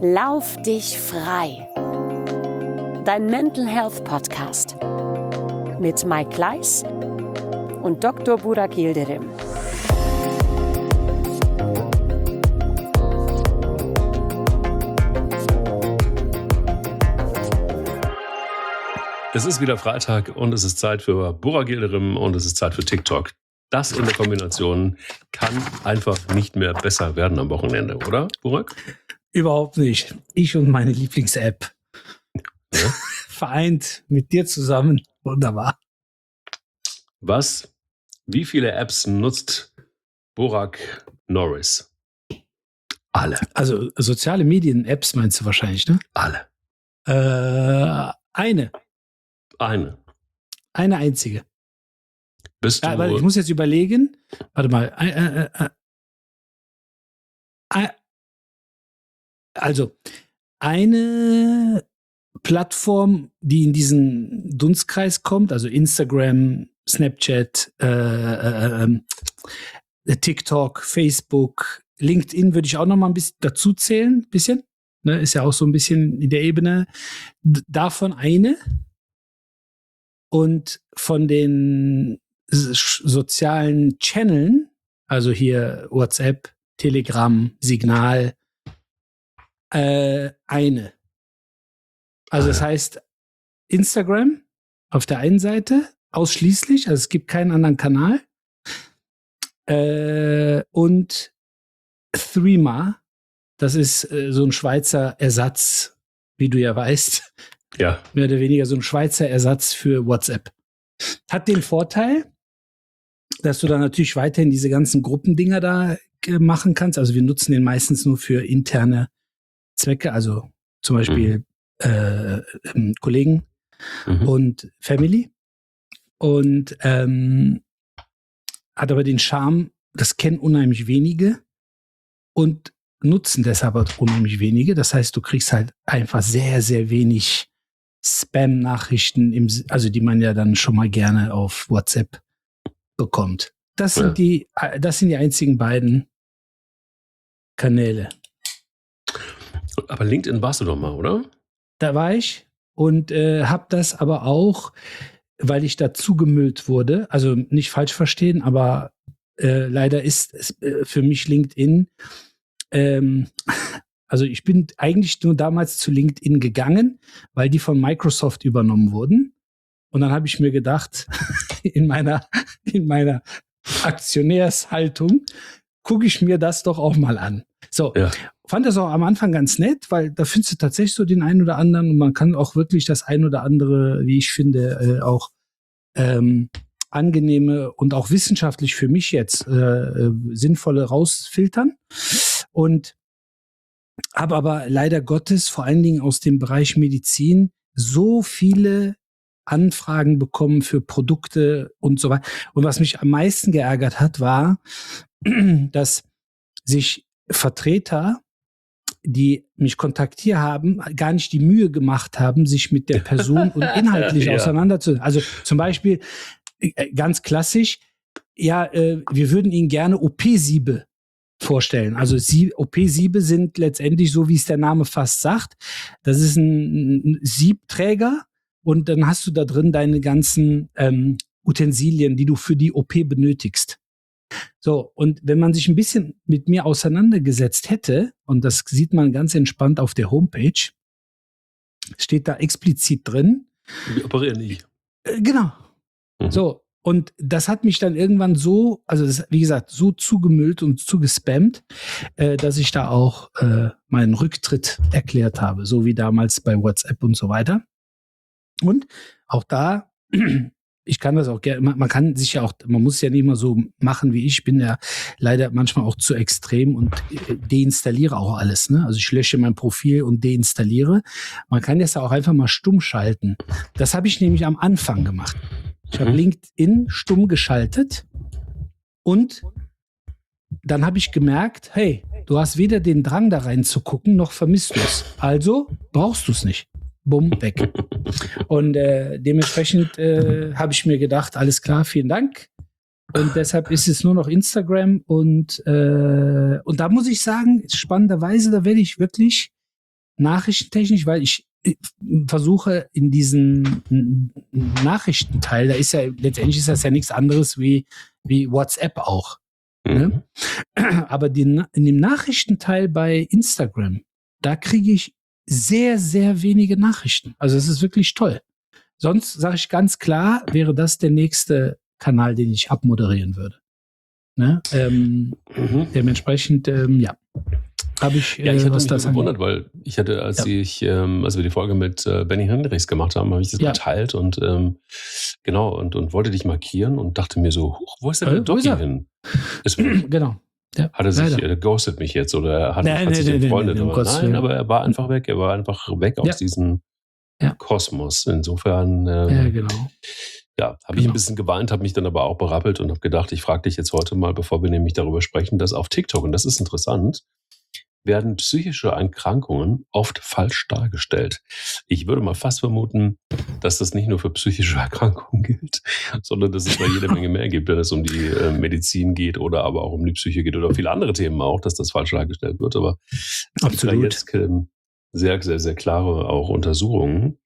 Lauf dich frei. Dein Mental Health Podcast mit Mike Kleiss und Dr. Burak Yildirim. Es ist wieder Freitag und es ist Zeit für Burak Yildirim und es ist Zeit für TikTok. Das in der Kombination kann einfach nicht mehr besser werden am Wochenende, oder, Burak? Überhaupt nicht. Ich und meine Lieblings-App. Ja? Vereint mit dir zusammen. Wunderbar. Wie viele Apps nutzt Burak Norris? Alle. Also soziale Medien-Apps meinst du wahrscheinlich, ne? Alle. Eine. Eine. Eine einzige. Bist du... Aber ich muss jetzt überlegen. Warte mal. Also, eine Plattform, die in diesen Dunstkreis kommt, also Instagram, Snapchat, TikTok, Facebook, LinkedIn würde ich auch noch mal ein bisschen dazu zählen, ne, ist ja auch so ein bisschen in der Ebene. Davon eine. Und von den sozialen Channeln, also hier WhatsApp, Telegram, Signal, eine. Also das heißt Instagram auf der einen Seite ausschließlich, also es gibt keinen anderen Kanal, und Threema, das ist so ein Schweizer Ersatz, wie du ja weißt, Ja. mehr oder weniger so ein Schweizer Ersatz für WhatsApp. Hat den Vorteil, dass du dann natürlich weiterhin diese ganzen Gruppendinger da machen kannst. Also wir nutzen den meistens nur für interne Zwecke, also zum Beispiel Kollegen und Family. Und hat aber den Charme, das kennen unheimlich wenige und nutzen deshalb auch unheimlich wenige. Das heißt, du kriegst halt einfach sehr, sehr wenig Spam-Nachrichten, also die man ja dann schon mal gerne auf WhatsApp bekommt. Das sind die einzigen beiden Kanäle. Aber LinkedIn warst du doch mal, oder? Da war ich und habe das aber auch, weil ich da zugemüllt wurde, also nicht falsch verstehen, aber leider ist für mich LinkedIn, also ich bin eigentlich nur damals zu LinkedIn gegangen, weil die von Microsoft übernommen wurden. Und dann habe ich mir gedacht, in meiner Aktionärshaltung, gucke ich mir das doch auch mal an. So, fand das auch am Anfang ganz nett, weil da findest du tatsächlich so den einen oder anderen und man kann auch wirklich das ein oder andere, wie ich finde, auch angenehme und auch wissenschaftlich für mich jetzt sinnvolle rausfiltern. Und habe aber leider Gottes vor allen Dingen aus dem Bereich Medizin so viele Anfragen bekommen für Produkte und so weiter. Und was mich am meisten geärgert hat, war, dass sich Vertreter, die mich kontaktiert haben, gar nicht die Mühe gemacht haben, sich mit der Person und inhaltlich auseinanderzusetzen. Also zum Beispiel, ganz klassisch, wir würden Ihnen gerne OP-Siebe vorstellen. Also OP-Siebe sind letztendlich, so wie es der Name fast sagt, das ist ein Siebträger und dann hast du da drin deine ganzen Utensilien, die du für die OP benötigst. So, und wenn man sich ein bisschen mit mir auseinandergesetzt hätte, und das sieht man ganz entspannt auf der Homepage, steht da explizit drin. Wir operieren nicht. Genau. So, und das hat mich dann irgendwann so, also das, wie gesagt, so zugemüllt und zugespammt, dass ich da auch meinen Rücktritt erklärt habe, so wie damals bei WhatsApp und so weiter. Und auch da, ich kann das auch gerne, man kann sich ja auch, man muss ja nicht immer so machen wie ich bin ja leider manchmal auch zu extrem und deinstalliere auch alles, ne? Also ich lösche mein Profil und deinstalliere. Man kann das ja auch einfach mal stumm schalten. Das habe ich nämlich am Anfang gemacht. Ich habe LinkedIn stumm geschaltet und dann habe ich gemerkt, hey, du hast weder den Drang da reinzugucken, noch vermisst du es. Also brauchst du es nicht. Bumm, weg. Und dementsprechend habe ich mir gedacht, alles klar, vielen Dank. Und deshalb ist es nur noch Instagram und da muss ich sagen, spannenderweise, da werde ich wirklich nachrichtentechnisch, weil ich versuche in diesem Nachrichtenteil, letztendlich ist das ja nichts anderes wie WhatsApp auch. Ne? Aber in dem Nachrichtenteil bei Instagram, da kriege ich sehr, sehr wenige Nachrichten. Also es ist wirklich toll. Sonst sage ich ganz klar, wäre das der nächste Kanal, den ich abmoderieren würde. Ne? Dementsprechend, habe ich. Ja, ich hatte mich gewundert, weil ich hatte, als wir die Folge mit Benny Hendricks gemacht haben, habe ich das geteilt und und wollte dich markieren und dachte mir so, wo ist denn der Doggy hin? Genau. Ja, hat er sich ghostet mich jetzt oder hat sich entfreundet? Aber er war einfach weg. Er war einfach weg aus diesem Kosmos. Insofern genau. Habe ich ein bisschen geweint, habe mich dann aber auch berappelt und habe gedacht, ich frage dich jetzt heute mal, bevor wir nämlich darüber sprechen, dass auf TikTok, und das ist interessant, werden psychische Erkrankungen oft falsch dargestellt. Ich würde mal fast vermuten, dass das nicht nur für psychische Erkrankungen gilt, sondern dass es da jede Menge mehr gibt, wenn es um die Medizin geht oder aber auch um die Psyche geht oder viele andere Themen auch, dass das falsch dargestellt wird. Aber es gibt da jetzt sehr, sehr, sehr klare auch Untersuchungen,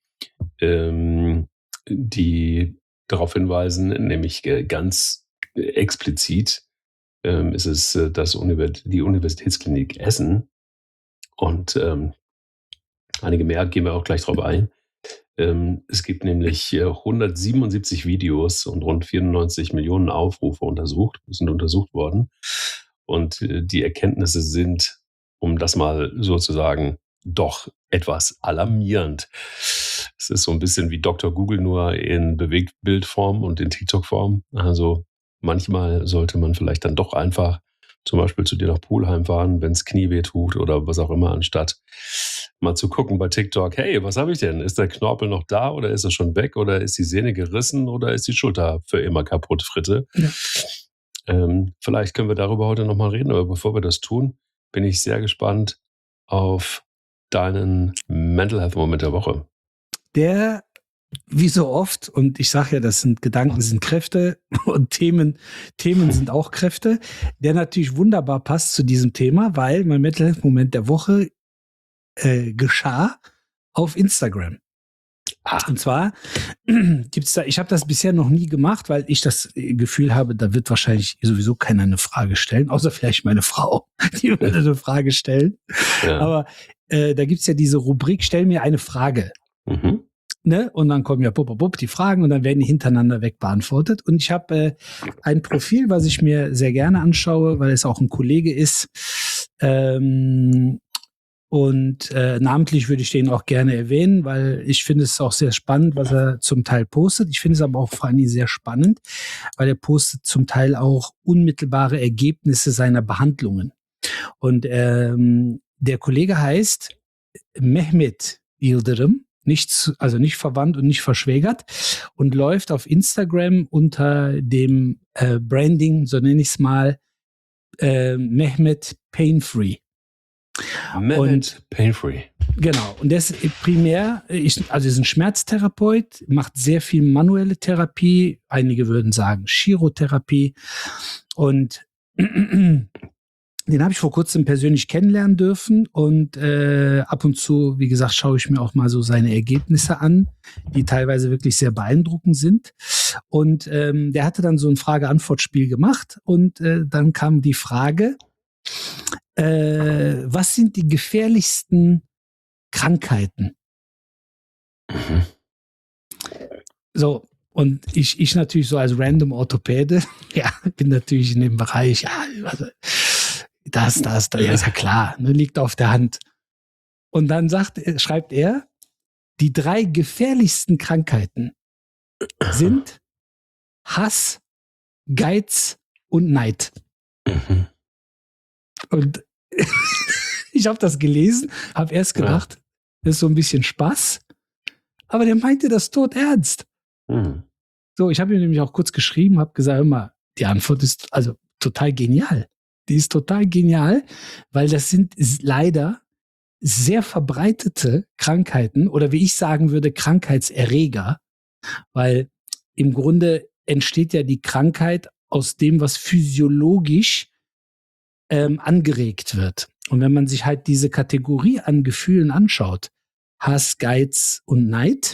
die darauf hinweisen, nämlich ganz explizit ist es die Universitätsklinik Essen und einige mehr gehen wir auch gleich drauf ein. Es gibt nämlich 177 Videos und rund 94 Millionen Aufrufe sind untersucht worden. Und die Erkenntnisse sind, um das mal sozusagen, doch etwas alarmierend. Es ist so ein bisschen wie Dr. Google, nur in Bewegtbildform und in TikTok-Form. Also manchmal sollte man vielleicht dann doch einfach zum Beispiel zu dir nach Pulheim fahren, wenn es Knie weh tut oder was auch immer, anstatt mal zu gucken bei TikTok, hey, was habe ich denn? Ist der Knorpel noch da oder ist er schon weg oder ist die Sehne gerissen oder ist die Schulter für immer kaputt, Fritte? Ja. Vielleicht können wir darüber heute nochmal reden, aber bevor wir das tun, bin ich sehr gespannt auf deinen Mental Health Moment der Woche. Der, wie so oft, und ich sage ja, das sind Gedanken, sind Kräfte und Themen sind auch Kräfte, der natürlich wunderbar passt zu diesem Thema, weil mein Mental Health Moment der Woche geschah auf Instagram. Und zwar gibt's da, ich habe das bisher noch nie gemacht, weil ich das Gefühl habe, da wird wahrscheinlich sowieso keiner eine Frage stellen, außer vielleicht meine Frau, die würde eine Frage stellen. Ja. Aber da gibt's ja diese Rubrik, stell mir eine Frage. Mhm. Ne? Und dann kommen ja die Fragen und dann werden die hintereinander weg beantwortet. Und ich habe ein Profil, was ich mir sehr gerne anschaue, weil es auch ein Kollege ist. Und namentlich würde ich den auch gerne erwähnen, weil ich finde es auch sehr spannend, was er zum Teil postet. Ich finde es aber auch vor allem sehr spannend, weil er postet zum Teil auch unmittelbare Ergebnisse seiner Behandlungen. Und der Kollege heißt Mehmet Yildirim, nicht verwandt und nicht verschwägert, und läuft auf Instagram unter dem Branding, so nenne ich es mal, Mehmet Painfree. Mehmet Painfree. Genau. Und der ist primär, ist ein Schmerztherapeut, macht sehr viel manuelle Therapie. Einige würden sagen Chirotherapie. Und den habe ich vor kurzem persönlich kennenlernen dürfen. Und ab und zu, wie gesagt, schaue ich mir auch mal so seine Ergebnisse an, die teilweise wirklich sehr beeindruckend sind. Und der hatte dann so ein Frage-Antwort-Spiel gemacht. Und dann kam die Frage, was sind die gefährlichsten Krankheiten? Mhm. So, und ich natürlich so als random Orthopäde, ja, bin natürlich in dem Bereich, ja, also, das ist ja klar, ne, liegt auf der Hand. Und dann schreibt er, die 3 gefährlichsten Krankheiten sind Hass, Geiz und Neid. Mhm. Und ich habe das gelesen, habe erst gedacht, das ist so ein bisschen Spaß, aber der meinte das todernst. Mhm. So, ich habe ihm nämlich auch kurz geschrieben, habe gesagt, hör mal, die Antwort ist also total genial. Die ist total genial, weil das sind leider sehr verbreitete Krankheiten oder wie ich sagen würde, Krankheitserreger, weil im Grunde entsteht ja die Krankheit aus dem, was physiologisch angeregt wird. Und wenn man sich halt diese Kategorie an Gefühlen anschaut, Hass, Geiz und Neid,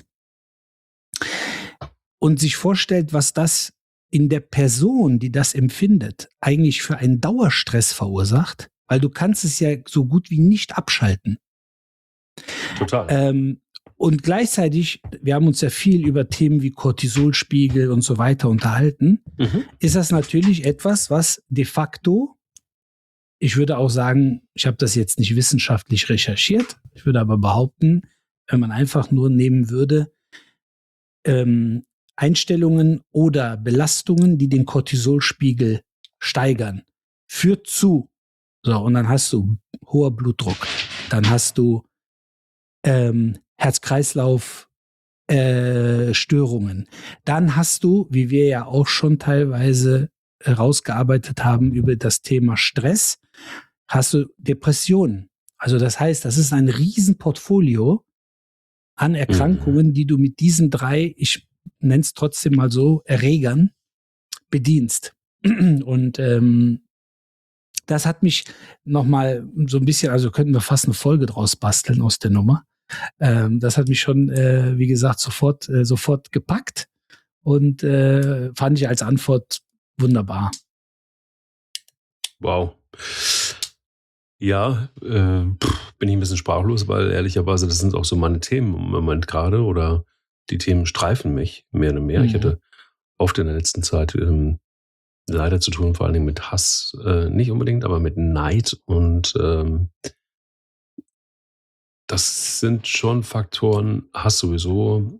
und sich vorstellt, was das in der Person, die das empfindet, eigentlich für einen Dauerstress verursacht, weil du kannst es ja so gut wie nicht abschalten. Total. Und gleichzeitig, wir haben uns ja viel über Themen wie Cortisolspiegel und so weiter unterhalten, ist das natürlich etwas, was de facto, ich würde auch sagen, ich habe das jetzt nicht wissenschaftlich recherchiert, ich würde aber behaupten, wenn man einfach nur nehmen würde, Einstellungen oder Belastungen, die den Cortisolspiegel steigern, führt zu. So, und dann hast du hoher Blutdruck, dann hast du Herz-Kreislauf Störungen. Dann hast du, wie wir ja auch schon teilweise rausgearbeitet haben über das Thema Stress, hast du Depressionen. Also das heißt, das ist ein Riesenportfolio an Erkrankungen, die du mit diesen 3, ich nenne es trotzdem mal so, Erregern bedienst. Und das hat mich nochmal so ein bisschen, also könnten wir fast eine Folge draus basteln aus der Nummer. Das hat mich schon, wie gesagt, sofort gepackt und fand ich als Antwort wunderbar. Wow. Ja, bin ich ein bisschen sprachlos, weil ehrlicherweise das sind auch so meine Themen im Moment gerade oder die Themen streifen mich mehr und mehr. Ich hatte oft in der letzten Zeit leider zu tun, vor allen Dingen mit Hass, nicht unbedingt, aber mit Neid und das sind schon Faktoren, Hass sowieso,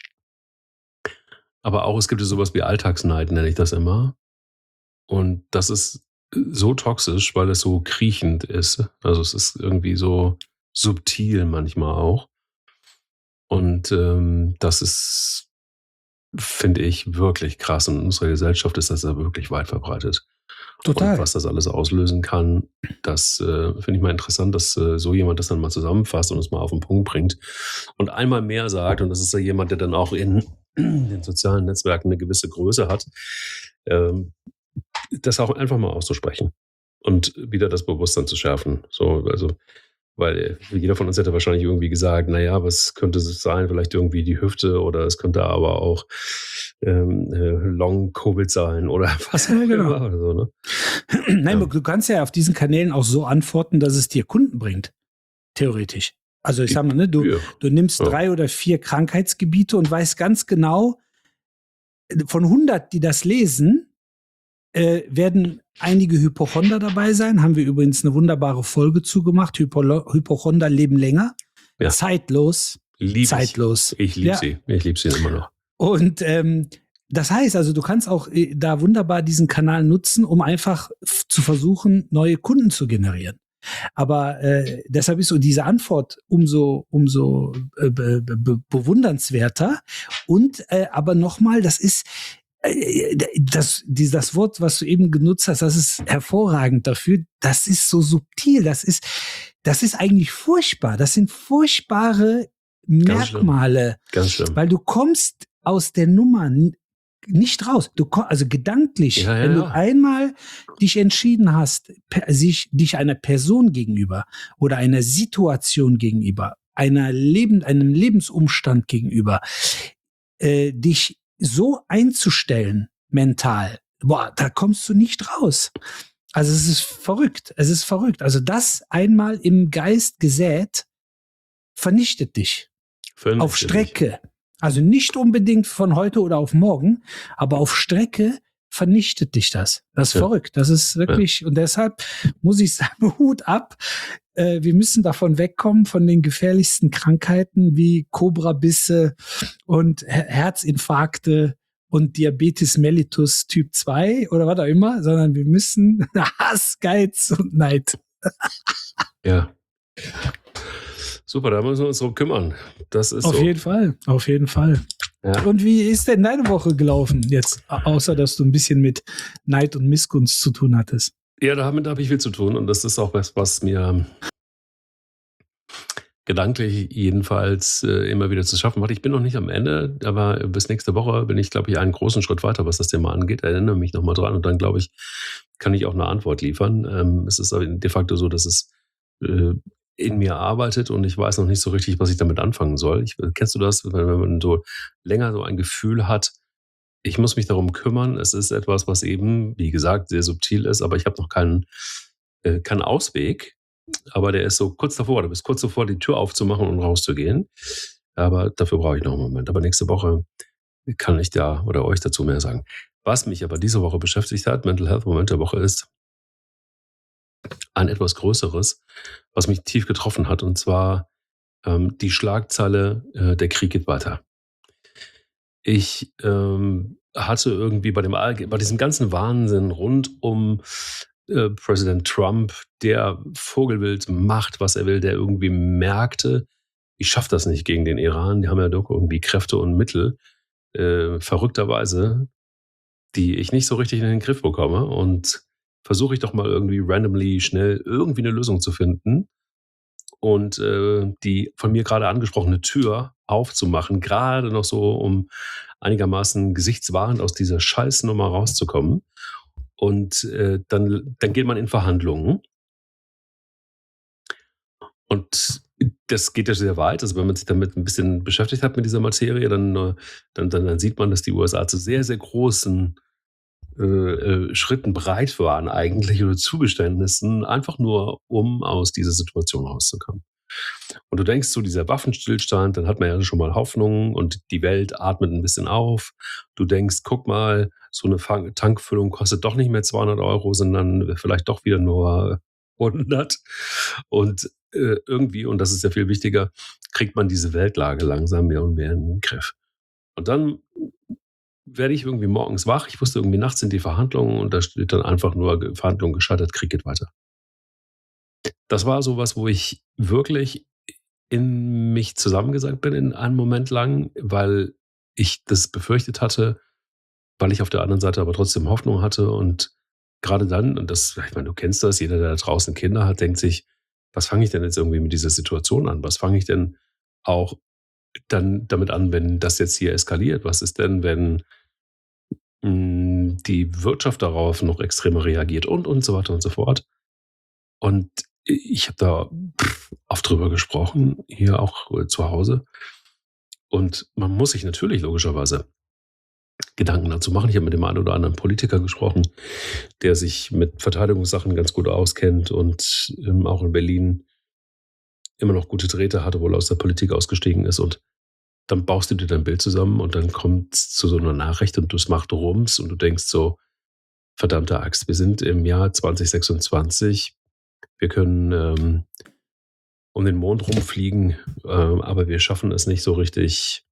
aber auch es gibt ja sowas wie Alltagsneid, nenne ich das immer. Und das ist so toxisch, weil es so kriechend ist. Also es ist irgendwie so subtil manchmal auch. Und das ist, finde ich, wirklich krass. Und in unserer Gesellschaft ist das ja wirklich weit verbreitet. Total. Und was das alles auslösen kann, das finde ich mal interessant, dass so jemand das dann mal zusammenfasst und es mal auf den Punkt bringt und einmal mehr sagt. Und das ist ja jemand, der dann auch in den sozialen Netzwerken eine gewisse Größe hat, das auch einfach mal auszusprechen und wieder das Bewusstsein zu schärfen. So, also, weil jeder von uns hätte wahrscheinlich irgendwie gesagt, naja, was könnte es sein? Vielleicht irgendwie die Hüfte oder es könnte aber auch Long-Covid sein oder was auch immer. Oder so, ne? Nein, du kannst ja auf diesen Kanälen auch so antworten, dass es dir Kunden bringt. Theoretisch. Also ich sag mal, ne, du nimmst 3 oder 4 Krankheitsgebiete und weißt ganz genau, von 100, die das lesen, werden einige Hypochonder dabei sein. Haben wir übrigens eine wunderbare Folge zugemacht. Hypochonder leben länger. Ja. Zeitlos. Zeitlos. Ich liebe sie. Ich liebe sie immer noch. Und das heißt also, du kannst auch da wunderbar diesen Kanal nutzen, um einfach zu versuchen, neue Kunden zu generieren. Aber deshalb ist so diese Antwort umso bewundernswerter. Und aber nochmal, das ist das Wort, was du eben genutzt hast, das ist hervorragend dafür. Das ist so subtil. Das ist eigentlich furchtbar. Das sind furchtbare Merkmale. Ganz schlimm. Weil du kommst aus der Nummer nicht raus. Also gedanklich, wenn du einmal dich entschieden hast, dich einer Person gegenüber oder einer Situation gegenüber, einem Lebensumstand gegenüber, dich so einzustellen, mental, da kommst du nicht raus. Also es ist verrückt. Also das einmal im Geist gesät, vernichtet dich. Auf Strecke. Also nicht unbedingt von heute oder auf morgen, aber auf Strecke vernichtet dich das. Das ist verrückt. Das ist wirklich, und deshalb muss ich sagen, Hut ab. Wir müssen davon wegkommen, von den gefährlichsten Krankheiten wie Cobra-Bisse und Herzinfarkte und Diabetes mellitus Typ 2 oder was auch immer, sondern wir müssen Hass, Geiz und Neid. Ja. Super, da müssen wir uns drum kümmern. Das ist auf jeden Fall. Ja. Und wie ist denn deine Woche gelaufen jetzt, außer dass du ein bisschen mit Neid und Missgunst zu tun hattest? Ja, damit habe ich viel zu tun und das ist auch was mir gedanklich jedenfalls immer wieder zu schaffen macht. Ich bin noch nicht am Ende, aber bis nächste Woche bin ich, glaube ich, einen großen Schritt weiter, was das Thema angeht. Erinnere mich nochmal dran und dann, glaube ich, kann ich auch eine Antwort liefern. Es ist aber de facto so, dass es in mir arbeitet und ich weiß noch nicht so richtig, was ich damit anfangen soll. Kennst du das, wenn man so länger so ein Gefühl hat, ich muss mich darum kümmern. Es ist etwas, was eben, wie gesagt, sehr subtil ist, aber ich habe noch keinen Ausweg. Aber der ist so kurz davor, du bist kurz davor, die Tür aufzumachen und rauszugehen. Aber dafür brauche ich noch einen Moment. Aber nächste Woche kann ich da oder euch dazu mehr sagen. Was mich aber diese Woche beschäftigt hat, Mental Health Moment der Woche, ist ein etwas größeres, was mich tief getroffen hat. Und zwar die Schlagzeile, der Krieg geht weiter. Ich hatte irgendwie bei diesem ganzen Wahnsinn rund um Präsident Trump, der Vogelwild macht, was er will, der irgendwie merkte, ich schaffe das nicht gegen den Iran, die haben ja doch irgendwie Kräfte und Mittel, verrückterweise, die ich nicht so richtig in den Griff bekomme und versuche ich doch mal irgendwie randomly schnell irgendwie eine Lösung zu finden und die von mir gerade angesprochene Tür aufzumachen, gerade noch so, um einigermaßen gesichtswahrend aus dieser Scheißnummer rauszukommen. Und dann geht man in Verhandlungen. Und das geht ja sehr weit. Also wenn man sich damit ein bisschen beschäftigt hat mit dieser Materie, dann sieht man, dass die USA zu sehr, sehr großen Schritten bereit waren eigentlich oder Zugeständnissen, einfach nur, um aus dieser Situation rauszukommen. Und du denkst so, dieser Waffenstillstand, dann hat man ja schon mal Hoffnung und die Welt atmet ein bisschen auf. Du denkst, guck mal, so eine Tankfüllung kostet doch nicht mehr 200 €, sondern vielleicht doch wieder nur 100. Und irgendwie, und das ist ja viel wichtiger, kriegt man diese Weltlage langsam mehr und mehr in den Griff. Und dann werde ich irgendwie morgens wach. Ich wusste irgendwie, nachts sind die Verhandlungen und da steht dann einfach nur, Verhandlungen gescheitert, Krieg geht weiter. Das war sowas, wo ich wirklich in mich zusammengesackt bin in einem Moment lang, weil ich das befürchtet hatte, weil ich auf der anderen Seite aber trotzdem Hoffnung hatte und gerade dann, und das, ich meine, du kennst das, jeder, der da draußen Kinder hat, denkt sich, was fange ich denn jetzt irgendwie mit dieser Situation an? Was fange ich denn auch dann damit an, wenn das jetzt hier eskaliert? Was ist denn, wenn die Wirtschaft darauf noch extremer reagiert und so weiter und so fort? Und ich habe da oft drüber gesprochen, hier auch zu Hause. Und man muss sich natürlich logischerweise Gedanken dazu machen. Ich habe mit dem einen oder anderen Politiker gesprochen, der sich mit Verteidigungssachen ganz gut auskennt und auch in Berlin immer noch gute Drähte hatte, wohl aus der Politik ausgestiegen ist. Und dann baust du dir dein Bild zusammen und dann kommt es zu so einer Nachricht und es macht Rums und du denkst so, verdammte Axt, wir sind im Jahr 2026, wir können um den Mond rumfliegen, aber wir schaffen es nicht so richtig,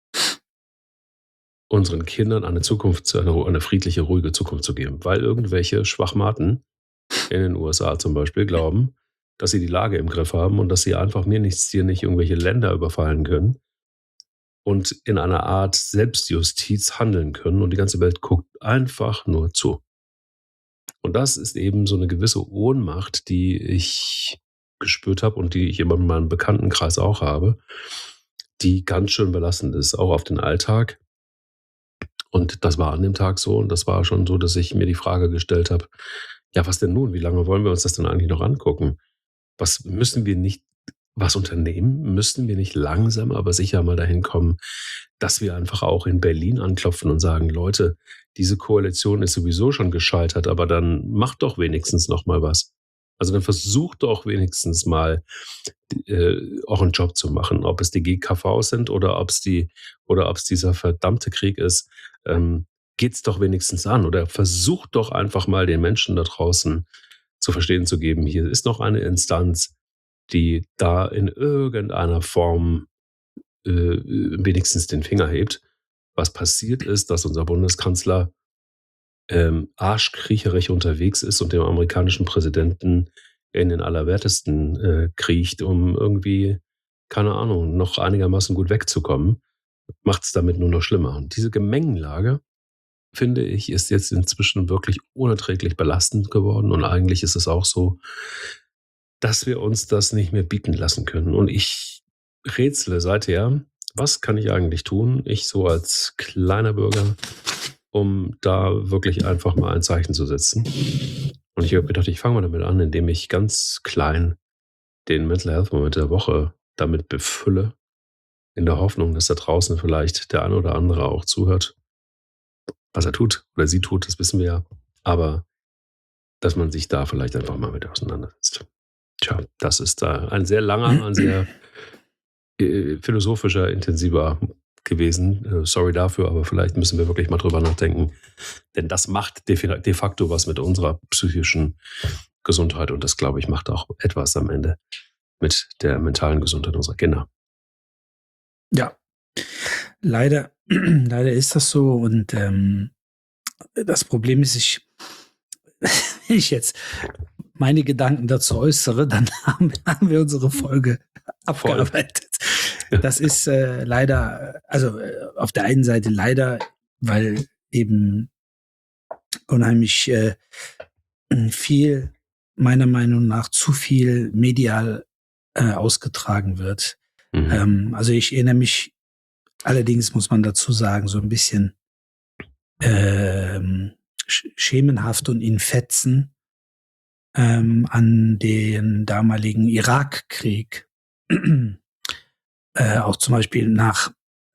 unseren Kindern eine friedliche, ruhige Zukunft zu geben, weil irgendwelche Schwachmaten in den USA zum Beispiel glauben, dass sie die Lage im Griff haben und dass sie einfach mir nichts, dir nicht irgendwelche Länder überfallen können und in einer Art Selbstjustiz handeln können und die ganze Welt guckt einfach nur zu. Und das ist eben so eine gewisse Ohnmacht, die ich gespürt habe und die ich immer in meinem Bekanntenkreis auch habe, die ganz schön belastend ist, auch auf den Alltag. Und das war an dem Tag so und das war schon so, dass ich mir die Frage gestellt habe, ja, was denn nun? Wie lange wollen wir uns das denn eigentlich noch angucken? Müssen wir nicht was unternehmen? Müssten wir nicht langsam, aber sicher mal dahin kommen, dass wir einfach auch in Berlin anklopfen und sagen, Leute, diese Koalition ist sowieso schon gescheitert, aber dann macht doch wenigstens noch mal was. Also dann versucht doch wenigstens mal auch einen Job zu machen, ob es die GKV sind oder ob es dieser verdammte Krieg ist. Geht's doch wenigstens an oder versucht doch einfach mal den Menschen da draußen zu verstehen zu geben, hier ist noch eine Instanz, die da in irgendeiner Form wenigstens den Finger hebt. Was passiert ist, dass unser Bundeskanzler arschkriecherig unterwegs ist und dem amerikanischen Präsidenten in den Allerwertesten kriecht, um irgendwie, keine Ahnung, noch einigermaßen gut wegzukommen, macht es damit nur noch schlimmer. Und diese Gemengenlage, finde ich, ist jetzt inzwischen wirklich unerträglich belastend geworden. Und eigentlich ist es auch so, dass wir uns das nicht mehr bieten lassen können. Und ich rätsele seither, was kann ich eigentlich tun, ich so als kleiner Bürger, um da wirklich einfach mal ein Zeichen zu setzen. Und ich habe gedacht, ich fange mal damit an, indem ich ganz klein den Mental Health Moment der Woche damit befülle, in der Hoffnung, dass da draußen vielleicht der ein oder andere auch zuhört. Was er tut oder sie tut, das wissen wir ja. Aber dass man sich da vielleicht einfach mal mit auseinandersetzt. Tja, das ist da ein sehr langer, ein sehr philosophischer, intensiver gewesen. Sorry dafür, aber vielleicht müssen wir wirklich mal drüber nachdenken. Denn das macht de facto was mit unserer psychischen Gesundheit. Und das, glaube ich, macht auch etwas am Ende mit der mentalen Gesundheit unserer Kinder. Ja, leider ist das so. Und das Problem ist, wenn ich jetzt meine Gedanken dazu äußere, dann haben wir unsere Folge abgearbeitet. Das ist leider, also auf der einen Seite leider, weil eben unheimlich viel, meiner Meinung nach, zu viel medial ausgetragen wird. Also ich erinnere mich, allerdings muss man dazu sagen, so ein bisschen schemenhaft und in Fetzen an den damaligen Irakkrieg. Auch zum Beispiel nach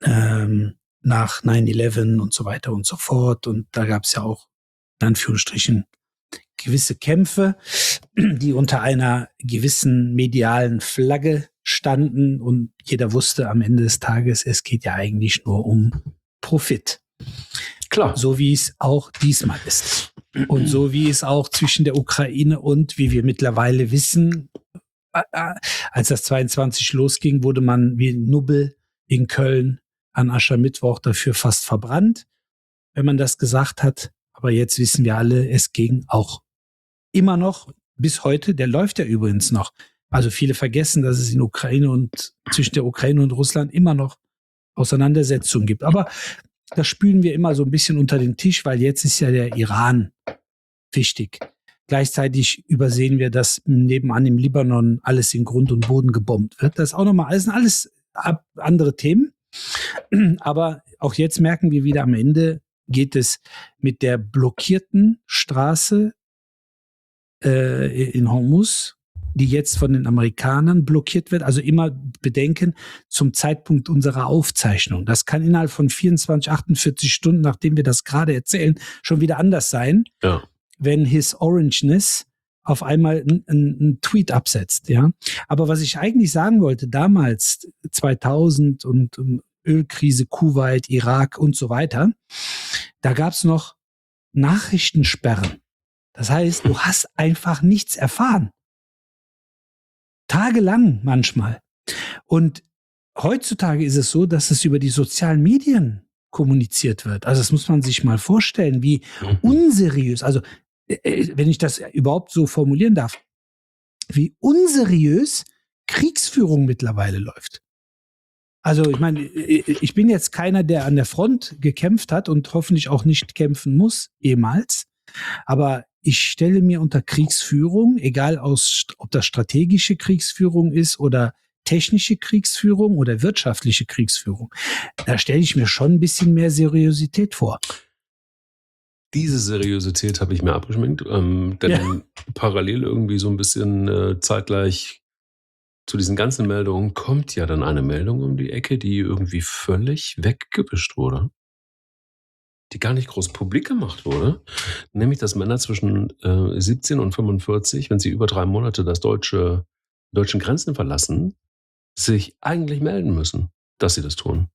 9/11 und so weiter und so fort. Und da gab es ja auch in Anführungsstrichen gewisse Kämpfe, die unter einer gewissen medialen Flagge standen. Und jeder wusste am Ende des Tages, es geht ja eigentlich nur um Profit. Klar. So wie es auch diesmal ist. Und so wie es auch zwischen der Ukraine und, wie wir mittlerweile wissen, als das 22 losging, wurde man wie Nubbel in Köln an Aschermittwoch dafür fast verbrannt, wenn man das gesagt hat. Aber jetzt wissen wir alle, es ging auch immer noch bis heute. Der läuft ja übrigens noch. Also viele vergessen, dass es in Ukraine und zwischen der Ukraine und Russland immer noch Auseinandersetzungen gibt. Aber das spülen wir immer so ein bisschen unter den Tisch, weil jetzt ist ja der Iran wichtig. Gleichzeitig übersehen wir, dass nebenan im Libanon alles in Grund und Boden gebombt wird. Das ist auch nochmal alles andere Themen. Aber auch jetzt merken wir wieder, am Ende geht es mit der blockierten Straße in Hormuz, die jetzt von den Amerikanern blockiert wird. Also immer bedenken, zum Zeitpunkt unserer Aufzeichnung. Das kann innerhalb von 24, 48 Stunden, nachdem wir das gerade erzählen, schon wieder anders sein. Ja. Wenn His Orangeness auf einmal einen Tweet absetzt, ja. Aber was ich eigentlich sagen wollte, damals 2000 und Ölkrise, Kuwait, Irak und so weiter, da gab es noch Nachrichtensperren. Das heißt, du hast einfach nichts erfahren. Tagelang manchmal. Und heutzutage ist es so, dass es über die sozialen Medien kommuniziert wird. Also das muss man sich mal vorstellen, wie unseriös, also wenn ich das überhaupt so formulieren darf, wie unseriös Kriegsführung mittlerweile läuft. Also ich meine, ich bin jetzt keiner, der an der Front gekämpft hat und hoffentlich auch nicht kämpfen muss, ehemals. Aber ich stelle mir unter Kriegsführung, egal ob das strategische Kriegsführung ist oder technische Kriegsführung oder wirtschaftliche Kriegsführung, da stelle ich mir schon ein bisschen mehr Seriosität vor. Diese Seriosität habe ich mir abgeschminkt, denn parallel irgendwie so ein bisschen zeitgleich zu diesen ganzen Meldungen kommt ja dann eine Meldung um die Ecke, die irgendwie völlig weggewischt wurde, die gar nicht groß publik gemacht wurde, nämlich dass Männer zwischen 17 und 45, wenn sie über 3 Monate das deutschen Grenzen verlassen, sich eigentlich melden müssen, dass sie das tun.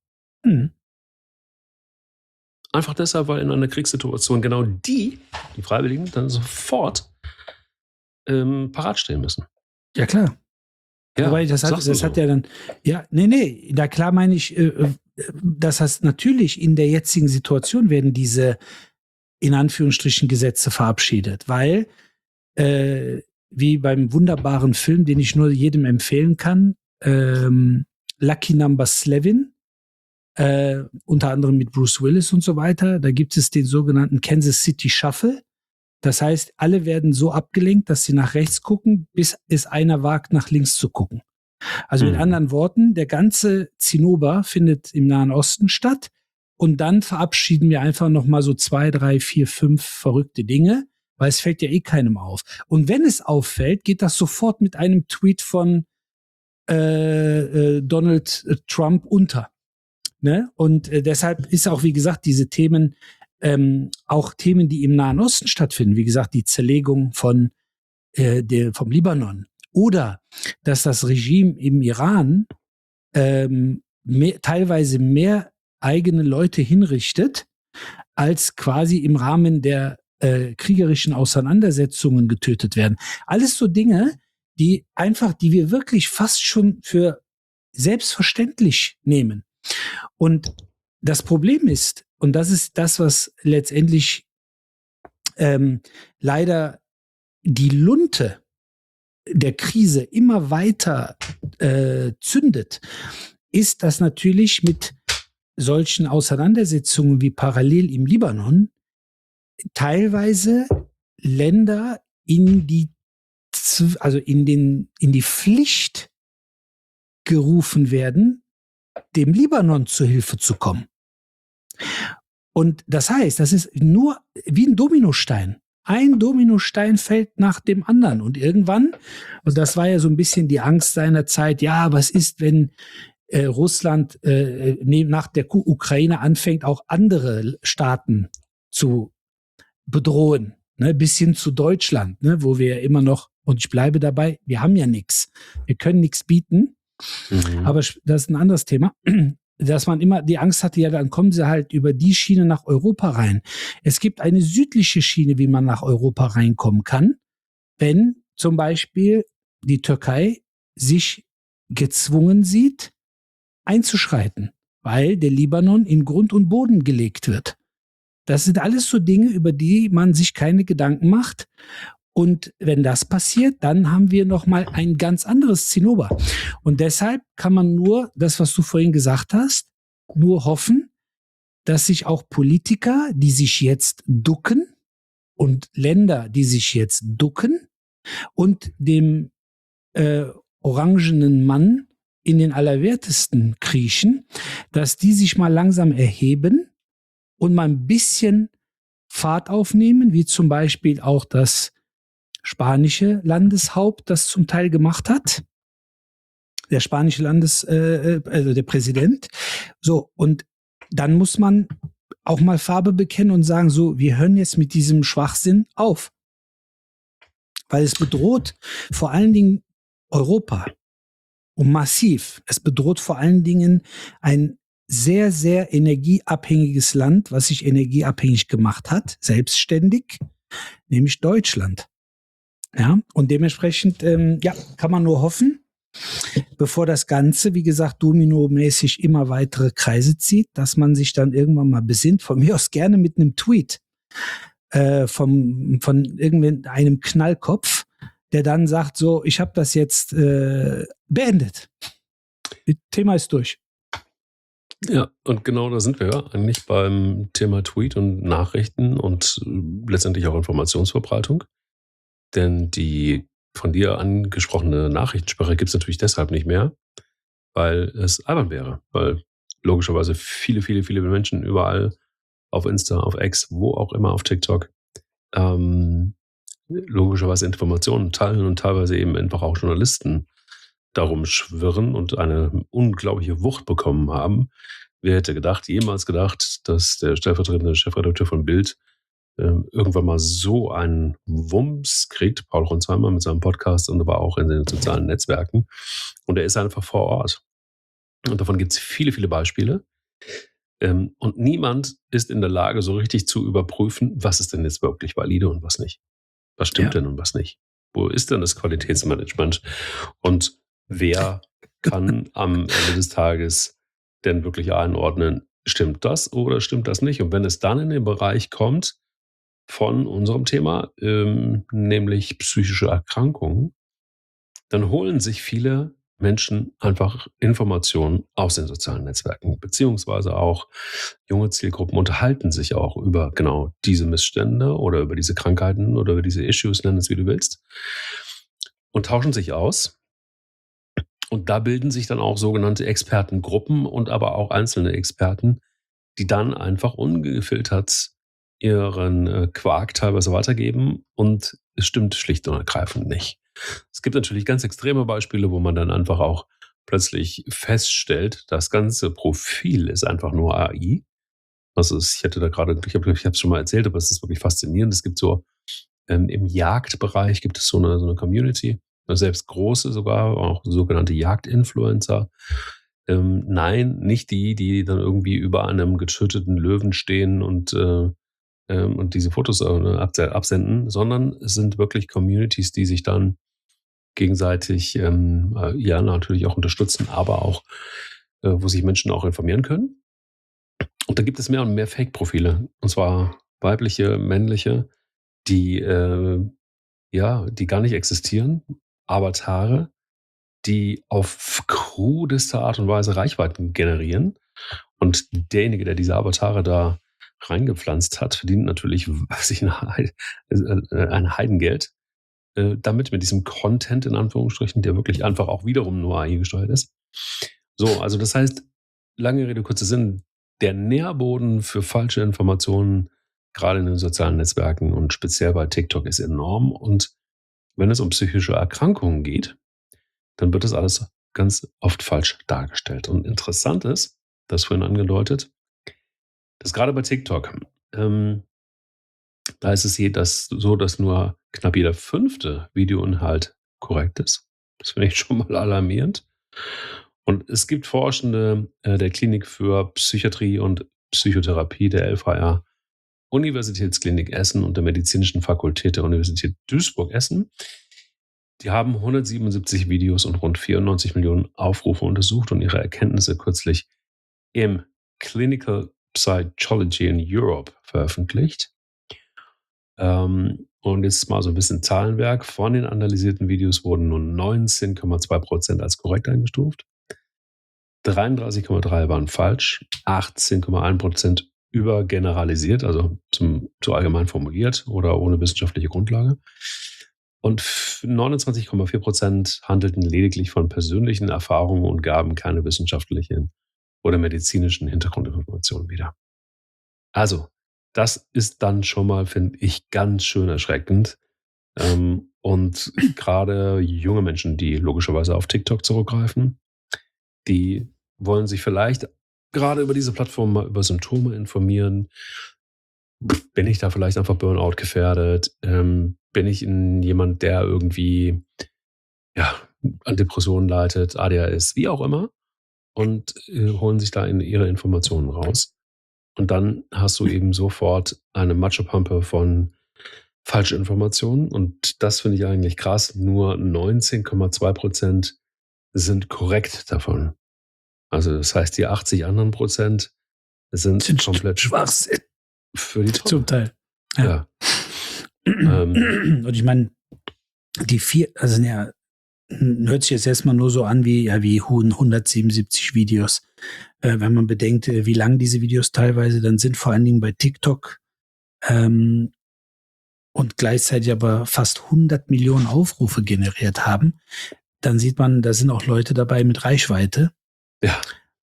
Einfach deshalb, weil in einer Kriegssituation genau die Freiwilligen, dann sofort parat stehen müssen. Ja, klar. Ja, wobei das hat ja dann, da klar meine ich, das heißt natürlich in der jetzigen Situation werden diese in Anführungsstrichen Gesetze verabschiedet, weil wie beim wunderbaren Film, den ich nur jedem empfehlen kann, Lucky Number 11, unter anderem mit Bruce Willis und so weiter, da gibt es den sogenannten Kansas City Shuffle. Das heißt, alle werden so abgelenkt, dass sie nach rechts gucken, bis es einer wagt, nach links zu gucken. Also mit anderen Worten, der ganze Zinnober findet im Nahen Osten statt und dann verabschieden wir einfach nochmal so 2, 3, 4, 5 verrückte Dinge, weil es fällt ja eh keinem auf. Und wenn es auffällt, geht das sofort mit einem Tweet von Donald Trump unter. Ne? Und deshalb ist auch, wie gesagt, diese Themen, auch Themen, die im Nahen Osten stattfinden, wie gesagt, die Zerlegung vom Libanon oder dass das Regime im Iran teilweise mehr eigene Leute hinrichtet, als quasi im Rahmen der kriegerischen Auseinandersetzungen getötet werden. Alles so Dinge, die wir wirklich fast schon für selbstverständlich nehmen. Und das Problem ist, und das ist das, was letztendlich leider die Lunte der Krise immer weiter zündet, ist, dass natürlich mit solchen Auseinandersetzungen wie parallel im Libanon teilweise Länder in die Pflicht gerufen werden, dem Libanon zu Hilfe zu kommen. Und das heißt, das ist nur wie ein Dominostein. Ein Dominostein fällt nach dem anderen. Und irgendwann, und das war ja so ein bisschen die Angst seiner Zeit, ja, was ist, wenn Russland nach der Ukraine anfängt, auch andere Staaten zu bedrohen, ne, bis hin zu Deutschland, ne, wo wir ja immer noch, und ich bleibe dabei, wir haben ja nichts. Wir können nichts bieten. Aber das ist ein anderes Thema, dass man immer die Angst hatte, ja, dann kommen sie halt über die Schiene nach Europa rein. Es gibt eine südliche Schiene, wie man nach Europa reinkommen kann, wenn zum Beispiel die Türkei sich gezwungen sieht, einzuschreiten, weil der Libanon in Grund und Boden gelegt wird. Das sind alles so Dinge, über die man sich keine Gedanken macht. Und wenn das passiert, dann haben wir nochmal ein ganz anderes Zinnober. Und deshalb kann man nur, das, was du vorhin gesagt hast, nur hoffen, dass sich auch Politiker, die sich jetzt ducken und Länder, die sich jetzt ducken und dem orangenen Mann in den Allerwertesten kriechen, dass die sich mal langsam erheben und mal ein bisschen Fahrt aufnehmen, wie zum Beispiel auch das spanische Landeshaupt das zum Teil gemacht hat. Der spanische also der Präsident. So, und dann muss man auch mal Farbe bekennen und sagen, so, wir hören jetzt mit diesem Schwachsinn auf. Weil es bedroht vor allen Dingen Europa. Und massiv. Es bedroht vor allen Dingen ein sehr, sehr energieabhängiges Land, was sich energieabhängig gemacht hat, selbstständig, nämlich Deutschland. Ja, und dementsprechend kann man nur hoffen, bevor das Ganze, wie gesagt, dominomäßig immer weitere Kreise zieht, dass man sich dann irgendwann mal besinnt, von mir aus gerne mit einem Tweet von irgendeinem Knallkopf, der dann sagt, so, ich habe das jetzt beendet. Das Thema ist durch. Ja, und genau da sind wir eigentlich beim Thema Tweet und Nachrichten und letztendlich auch Informationsverbreitung. Denn die von dir angesprochene Nachrichtensperre gibt es natürlich deshalb nicht mehr, weil es albern wäre. Weil logischerweise viele, viele, viele Menschen überall auf Insta, auf X, wo auch immer, auf TikTok, logischerweise Informationen teilen und teilweise eben einfach auch Journalisten darum schwirren und eine unglaubliche Wucht bekommen haben. Wer hätte jemals gedacht, dass der stellvertretende Chefredakteur von Bild irgendwann mal so einen Wumms kriegt, Paul Ronsheimer mit seinem Podcast und aber auch in den sozialen Netzwerken. Und er ist einfach vor Ort. Und davon gibt es viele, viele Beispiele. Und niemand ist in der Lage, so richtig zu überprüfen, was ist denn jetzt wirklich valide und was nicht. Was stimmt denn und was nicht? Wo ist denn das Qualitätsmanagement? Und wer kann am Ende des Tages denn wirklich einordnen, stimmt das oder stimmt das nicht? Und wenn es dann in den Bereich kommt von unserem Thema, nämlich psychische Erkrankungen, dann holen sich viele Menschen einfach Informationen aus den sozialen Netzwerken, beziehungsweise auch junge Zielgruppen unterhalten sich auch über genau diese Missstände oder über diese Krankheiten oder über diese Issues, nenn es wie du willst, und tauschen sich aus. Und da bilden sich dann auch sogenannte Expertengruppen und aber auch einzelne Experten, die dann einfach ungefiltert ihren Quark teilweise weitergeben und es stimmt schlicht und ergreifend nicht. Es gibt natürlich ganz extreme Beispiele, wo man dann einfach auch plötzlich feststellt, das ganze Profil ist einfach nur AI. Also ich hatte da gerade, ich habe es schon mal erzählt, aber es ist wirklich faszinierend. Es gibt so im Jagdbereich gibt es so eine Community, selbst große sogar, auch sogenannte Jagdinfluencer. Nein, nicht die dann irgendwie über einem getöteten Löwen stehen und diese Fotos absenden, sondern es sind wirklich Communities, die sich dann gegenseitig ja natürlich auch unterstützen, aber auch, wo sich Menschen auch informieren können. Und da gibt es mehr und mehr Fake-Profile, und zwar weibliche, männliche, die die gar nicht existieren, Avatare, die auf krudeste Art und Weise Reichweiten generieren. Und derjenige, der diese Avatare da reingepflanzt hat, verdient natürlich ein Heidengeld damit, mit diesem Content in Anführungsstrichen, der wirklich einfach auch wiederum nur AI gesteuert ist. So, also das heißt, lange Rede, kurzer Sinn, der Nährboden für falsche Informationen, gerade in den sozialen Netzwerken und speziell bei TikTok, ist enorm. Und wenn es um psychische Erkrankungen geht, dann wird das alles ganz oft falsch dargestellt. Und interessant ist, das vorhin angedeutet, dass gerade bei TikTok, da ist es dass nur knapp jeder 5. Videoinhalt korrekt ist. Das finde ich schon mal alarmierend. Und es gibt Forschende der Klinik für Psychiatrie und Psychotherapie der LVR Universitätsklinik Essen und der Medizinischen Fakultät der Universität Duisburg-Essen. Die haben 177 Videos und rund 94 Millionen Aufrufe untersucht und ihre Erkenntnisse kürzlich im Clinical Psychology in Europe veröffentlicht. Und jetzt mal so ein bisschen Zahlenwerk. Von den analysierten Videos wurden nur 19,2% als korrekt eingestuft. 33,3 waren falsch, 18,1% übergeneralisiert, also zu allgemein formuliert oder ohne wissenschaftliche Grundlage. Und 29,4% handelten lediglich von persönlichen Erfahrungen und gaben keine wissenschaftlichen oder medizinischen Hintergrundinformationen wieder. Also, das ist dann schon mal, finde ich, ganz schön erschreckend. Und gerade junge Menschen, die logischerweise auf TikTok zurückgreifen, die wollen sich vielleicht gerade über diese Plattform mal über Symptome informieren. Bin ich da vielleicht einfach Burnout gefährdet? Bin ich jemand, der irgendwie an Depressionen leidet, ADHS, wie auch immer? Und holen sich da ihre Informationen raus. Und dann hast du eben sofort eine Matschepampe von Falschinformationen. Und das finde ich eigentlich krass. Nur 19,2% sind korrekt davon. Also das heißt, die 80 anderen Prozent sind komplett Schwachsinn. Für die Tonne. Zum Teil. Ja. Und ich meine, hört sich jetzt erstmal nur so an wie 177 Videos. Wenn man bedenkt, wie lang diese Videos teilweise dann sind, vor allen Dingen bei TikTok, und gleichzeitig aber fast 100 Millionen Aufrufe generiert haben, dann sieht man, da sind auch Leute dabei mit Reichweite. Ja.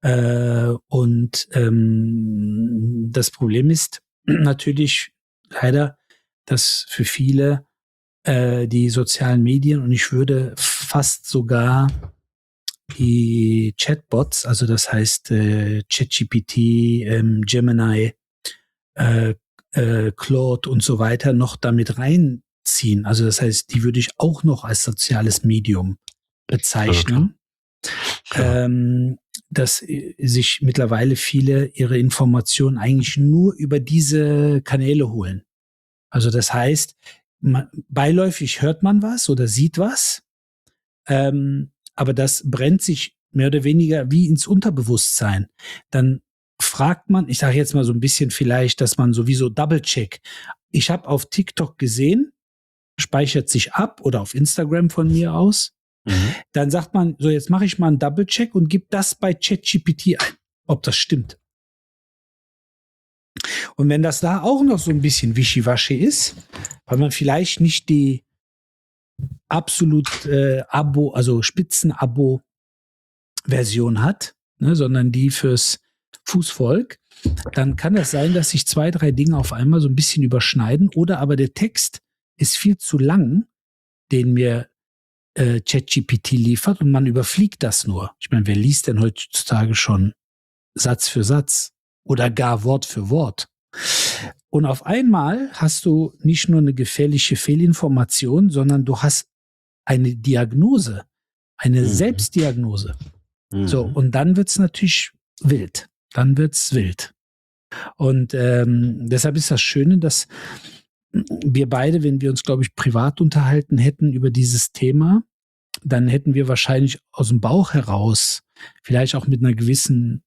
Das Problem ist natürlich leider, dass für viele die sozialen Medien, und ich würde fast sogar die Chatbots, also das heißt ChatGPT, Gemini, Claude und so weiter noch damit reinziehen. Also das heißt, die würde ich auch noch als soziales Medium bezeichnen. Ja, dass sich mittlerweile viele ihre Informationen eigentlich nur über diese Kanäle holen. Also das heißt, beiläufig hört man was oder sieht was, aber das brennt sich mehr oder weniger wie ins Unterbewusstsein. Dann fragt man, ich sage jetzt mal so ein bisschen vielleicht, dass man sowieso Double-Check. Ich habe auf TikTok gesehen, speichert sich ab oder auf Instagram von mir aus. Dann sagt man, so jetzt mache ich mal einen Double-Check und gebe das bei ChatGPT ein, ob das stimmt. Und wenn das da auch noch so ein bisschen wischiwaschi ist, weil man vielleicht nicht die absolut Abo, also Spitzen-Abo Version hat, ne, sondern die fürs Fußvolk, dann kann es sein, dass sich 2, 3 Dinge auf einmal so ein bisschen überschneiden oder aber der Text ist viel zu lang, den mir ChatGPT liefert und man überfliegt das nur. Ich meine, wer liest denn heutzutage schon Satz für Satz oder gar Wort für Wort? Und auf einmal hast du nicht nur eine gefährliche Fehlinformation, sondern du hast eine Diagnose, eine Selbstdiagnose. So, und dann wird's natürlich wild. Dann wird's wild. Und deshalb ist das Schöne, dass wir beide, wenn wir uns, glaube ich, privat unterhalten hätten über dieses Thema, dann hätten wir wahrscheinlich aus dem Bauch heraus, vielleicht auch mit einer gewissen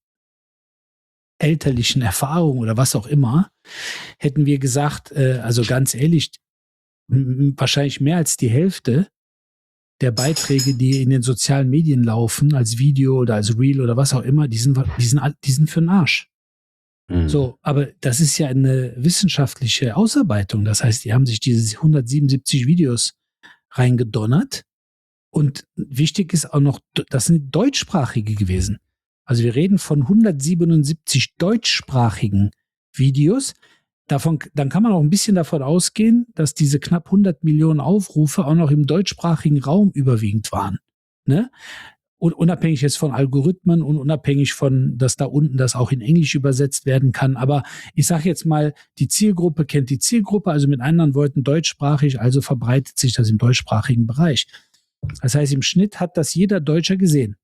elterlichen Erfahrung oder was auch immer, hätten wir gesagt, also ganz ehrlich, wahrscheinlich mehr als die Hälfte der Beiträge, die in den sozialen Medien laufen, als Video oder als Reel oder was auch immer, die sind für den Arsch. So, aber das ist ja eine wissenschaftliche Ausarbeitung. Das heißt, die haben sich diese 177 Videos reingedonnert. Und wichtig ist auch noch, das sind deutschsprachige gewesen. Also wir reden von 177 deutschsprachigen Videos. Dann kann man auch ein bisschen davon ausgehen, dass diese knapp 100 Millionen Aufrufe auch noch im deutschsprachigen Raum überwiegend waren. Ne? Und unabhängig jetzt von Algorithmen und unabhängig von, dass da unten das auch in Englisch übersetzt werden kann. Aber ich sage jetzt mal, die Zielgruppe kennt die Zielgruppe, also mit anderen Worten deutschsprachig, also verbreitet sich das im deutschsprachigen Bereich. Das heißt, im Schnitt hat das jeder Deutscher gesehen.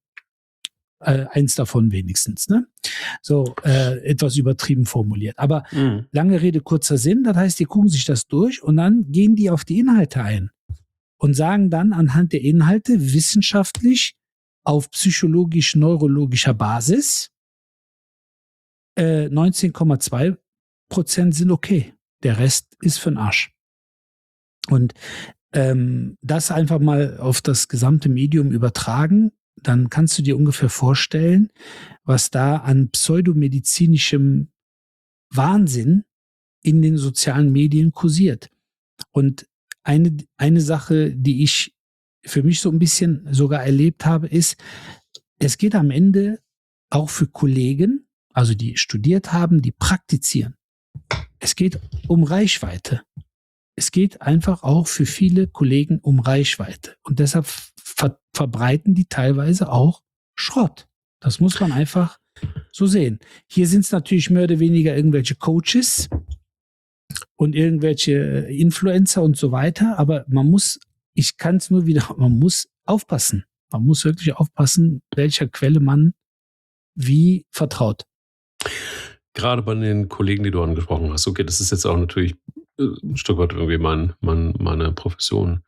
Eins davon wenigstens, ne? So, etwas übertrieben formuliert. Aber lange Rede, kurzer Sinn, das heißt, die gucken sich das durch und dann gehen die auf die Inhalte ein und sagen dann anhand der Inhalte wissenschaftlich auf psychologisch-neurologischer Basis 19,2% sind okay. Der Rest ist für den Arsch. Und das einfach mal auf das gesamte Medium übertragen, dann kannst du dir ungefähr vorstellen, was da an pseudomedizinischem Wahnsinn in den sozialen Medien kursiert. Und eine Sache, die ich für mich so ein bisschen sogar erlebt habe, ist, es geht am Ende auch für Kollegen, also die studiert haben, die praktizieren. Es geht um Reichweite. Es geht einfach auch für viele Kollegen um Reichweite. Und deshalb verbreiten die teilweise auch Schrott. Das muss man einfach so sehen. Hier sind es natürlich mehr oder weniger irgendwelche Coaches und irgendwelche Influencer und so weiter. Aber man muss aufpassen. Man muss wirklich aufpassen, welcher Quelle man wie vertraut. Gerade bei den Kollegen, die du angesprochen hast, okay, das ist jetzt auch natürlich ein Stück weit irgendwie meine Profession.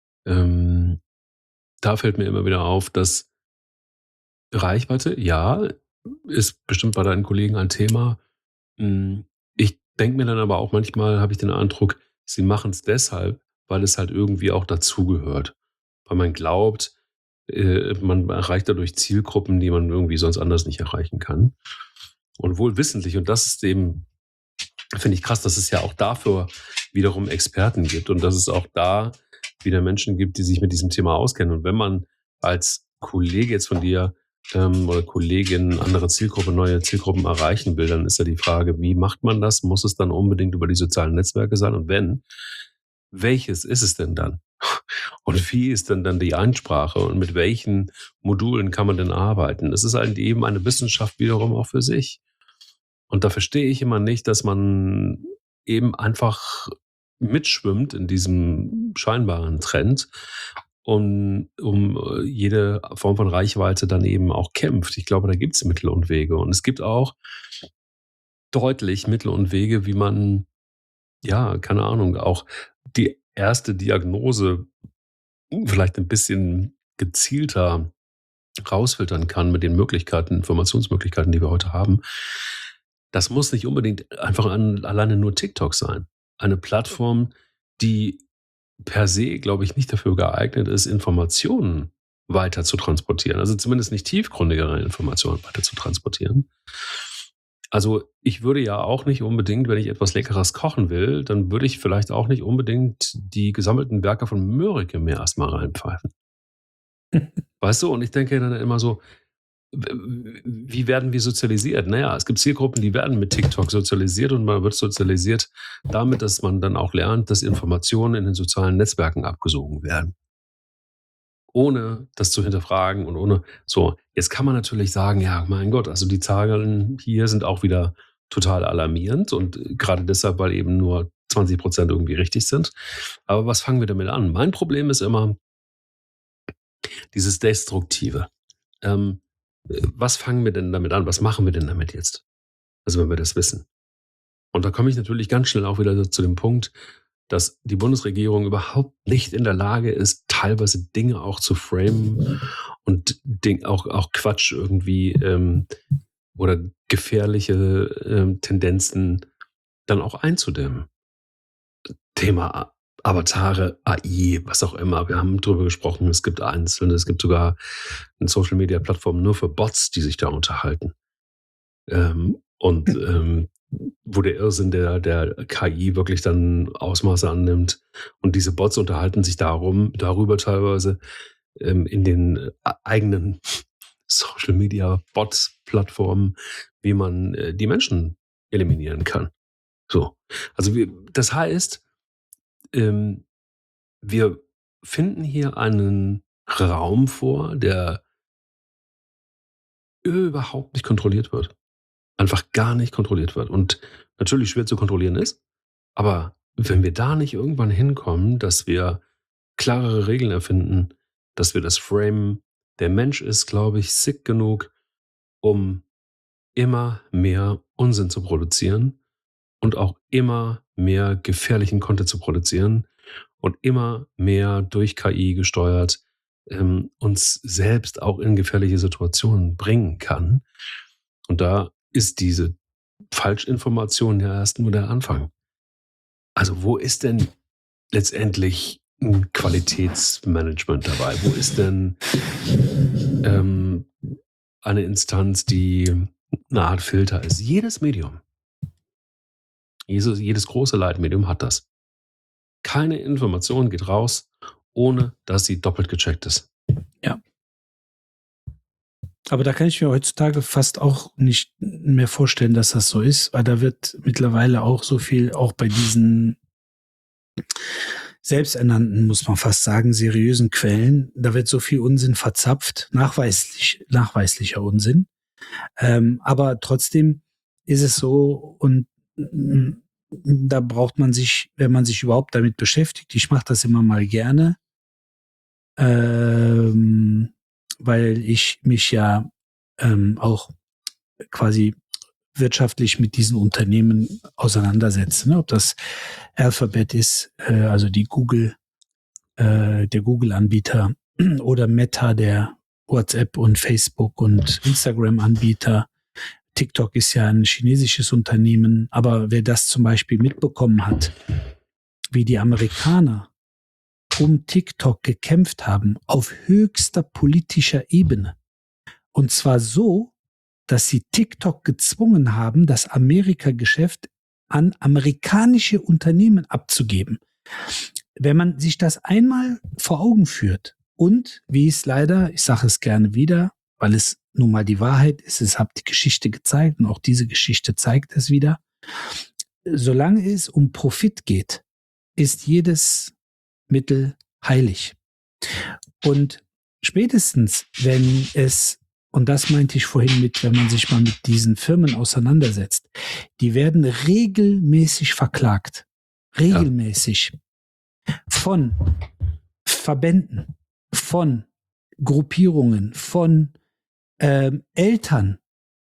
Da fällt mir immer wieder auf, dass Reichweite, ja, ist bestimmt bei deinen Kollegen ein Thema. Ich denke mir dann aber auch manchmal, habe ich den Eindruck, sie machen es deshalb, weil es halt irgendwie auch dazugehört. Weil man glaubt, man erreicht dadurch Zielgruppen, die man irgendwie sonst anders nicht erreichen kann. Und wohl wissentlich, und das ist eben, finde ich krass, dass es ja auch dafür wiederum Experten gibt und dass es auch da wieder Menschen gibt, die sich mit diesem Thema auskennen. Und wenn man als Kollege jetzt von dir oder Kollegin andere Zielgruppe, neue Zielgruppen erreichen will, dann ist ja die Frage, wie macht man das? Muss es dann unbedingt über die sozialen Netzwerke sein? Und wenn, welches ist es denn dann? Und wie ist denn dann die Ansprache? Und mit welchen Modulen kann man denn arbeiten? Das ist halt eben eine Wissenschaft wiederum auch für sich. Und da verstehe ich immer nicht, dass man eben einfach mitschwimmt in diesem scheinbaren Trend und um jede Form von Reichweite dann eben auch kämpft. Ich glaube, da gibt es Mittel und Wege. Und es gibt auch deutlich Mittel und Wege, wie man, ja, keine Ahnung, auch die erste Diagnose vielleicht ein bisschen gezielter rausfiltern kann mit den Möglichkeiten, Informationsmöglichkeiten, die wir heute haben. Das muss nicht unbedingt einfach alleine nur TikTok sein. Eine Plattform, die per se, glaube ich, nicht dafür geeignet ist, Informationen weiter zu transportieren. Also zumindest nicht tiefgründigere Informationen weiter zu transportieren. Also ich würde ja auch nicht unbedingt, wenn ich etwas Leckeres kochen will, dann würde ich vielleicht auch nicht unbedingt die gesammelten Werke von Mörike mir erstmal reinpfeifen. Weißt du? Und ich denke dann immer so, wie werden wir sozialisiert? Naja, es gibt Zielgruppen, die werden mit TikTok sozialisiert und man wird sozialisiert damit, dass man dann auch lernt, dass Informationen in den sozialen Netzwerken abgesogen werden. Ohne das zu hinterfragen und ohne so. Jetzt kann man natürlich sagen, ja, mein Gott, also die Zahlen hier sind auch wieder total alarmierend und gerade deshalb, weil eben nur 20% irgendwie richtig sind. Aber was fangen wir damit an? Mein Problem ist immer dieses Destruktive. Was fangen wir denn damit an? Was machen wir denn damit jetzt? Also wenn wir das wissen. Und da komme ich natürlich ganz schnell auch wieder zu dem Punkt, dass die Bundesregierung überhaupt nicht in der Lage ist, teilweise Dinge auch zu framen und auch Quatsch irgendwie oder gefährliche Tendenzen dann auch einzudämmen. Thema Avatare, AI, was auch immer. Wir haben drüber gesprochen, es gibt einzelne, es gibt sogar eine Social-Media-Plattform nur für Bots, die sich da unterhalten. Wo der Irrsinn der KI wirklich dann Ausmaße annimmt. Und diese Bots unterhalten sich darüber teilweise in den eigenen Social-Media-Bot-Plattformen, wie man die Menschen eliminieren kann. So. Also das heißt, wir finden hier einen Raum vor, der überhaupt nicht kontrolliert wird. Einfach gar nicht kontrolliert wird. Und natürlich schwer zu kontrollieren ist, aber wenn wir da nicht irgendwann hinkommen, dass wir klarere Regeln erfinden, dass wir das Frame, der Mensch ist, glaube ich, sick genug, um immer mehr Unsinn zu produzieren und auch immer mehr gefährlichen Content zu produzieren und immer mehr durch KI gesteuert uns selbst auch in gefährliche Situationen bringen kann. Und da ist diese Falschinformation ja erst nur der Anfang. Also wo ist denn letztendlich ein Qualitätsmanagement dabei? Wo ist denn eine Instanz, die eine Art Filter ist? Jedes Medium, jedes große Leitmedium hat das. Keine Information geht raus, ohne dass sie doppelt gecheckt ist. Ja. Aber da kann ich mir heutzutage fast auch nicht mehr vorstellen, dass das so ist, weil da wird mittlerweile auch so viel, auch bei diesen selbsternannten, muss man fast sagen, seriösen Quellen, da wird so viel Unsinn verzapft, nachweislicher Unsinn. Aber trotzdem ist es so, und da braucht man sich, wenn man sich überhaupt damit beschäftigt, ich mache das immer mal gerne, weil ich mich ja auch quasi wirtschaftlich mit diesen Unternehmen auseinandersetze. Ne? Ob das Alphabet ist, also die der Google-Anbieter, oder Meta, der WhatsApp und Facebook und Instagram-Anbieter. TikTok ist ja ein chinesisches Unternehmen, aber wer das zum Beispiel mitbekommen hat, wie die Amerikaner um TikTok gekämpft haben, auf höchster politischer Ebene. Und zwar so, dass sie TikTok gezwungen haben, das Amerika-Geschäft an amerikanische Unternehmen abzugeben. Wenn man sich das einmal vor Augen führt und wie es leider, ich sage es gerne wieder, weil es nun mal die Wahrheit ist, es hat die Geschichte gezeigt und auch diese Geschichte zeigt es wieder, solange es um Profit geht, ist jedes Mittel heilig. Und spätestens, wenn es, und das meinte ich vorhin mit, wenn man sich mal mit diesen Firmen auseinandersetzt, die werden regelmäßig verklagt. Regelmäßig. Ja. Von Verbänden, von Gruppierungen, von Eltern.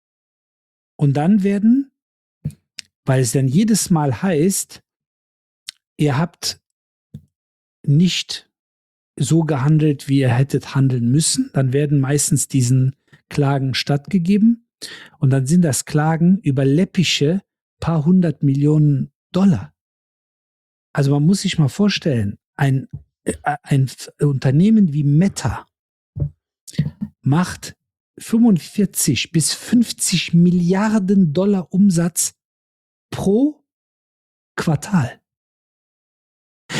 Und dann werden, weil es dann jedes Mal heißt, ihr habt nicht so gehandelt, wie ihr hättet handeln müssen, dann werden meistens diesen Klagen stattgegeben und dann sind das Klagen über läppische paar 100 Millionen $. Also man muss sich mal vorstellen, ein Unternehmen wie Meta macht 45 bis 50 Milliarden $ Umsatz pro Quartal.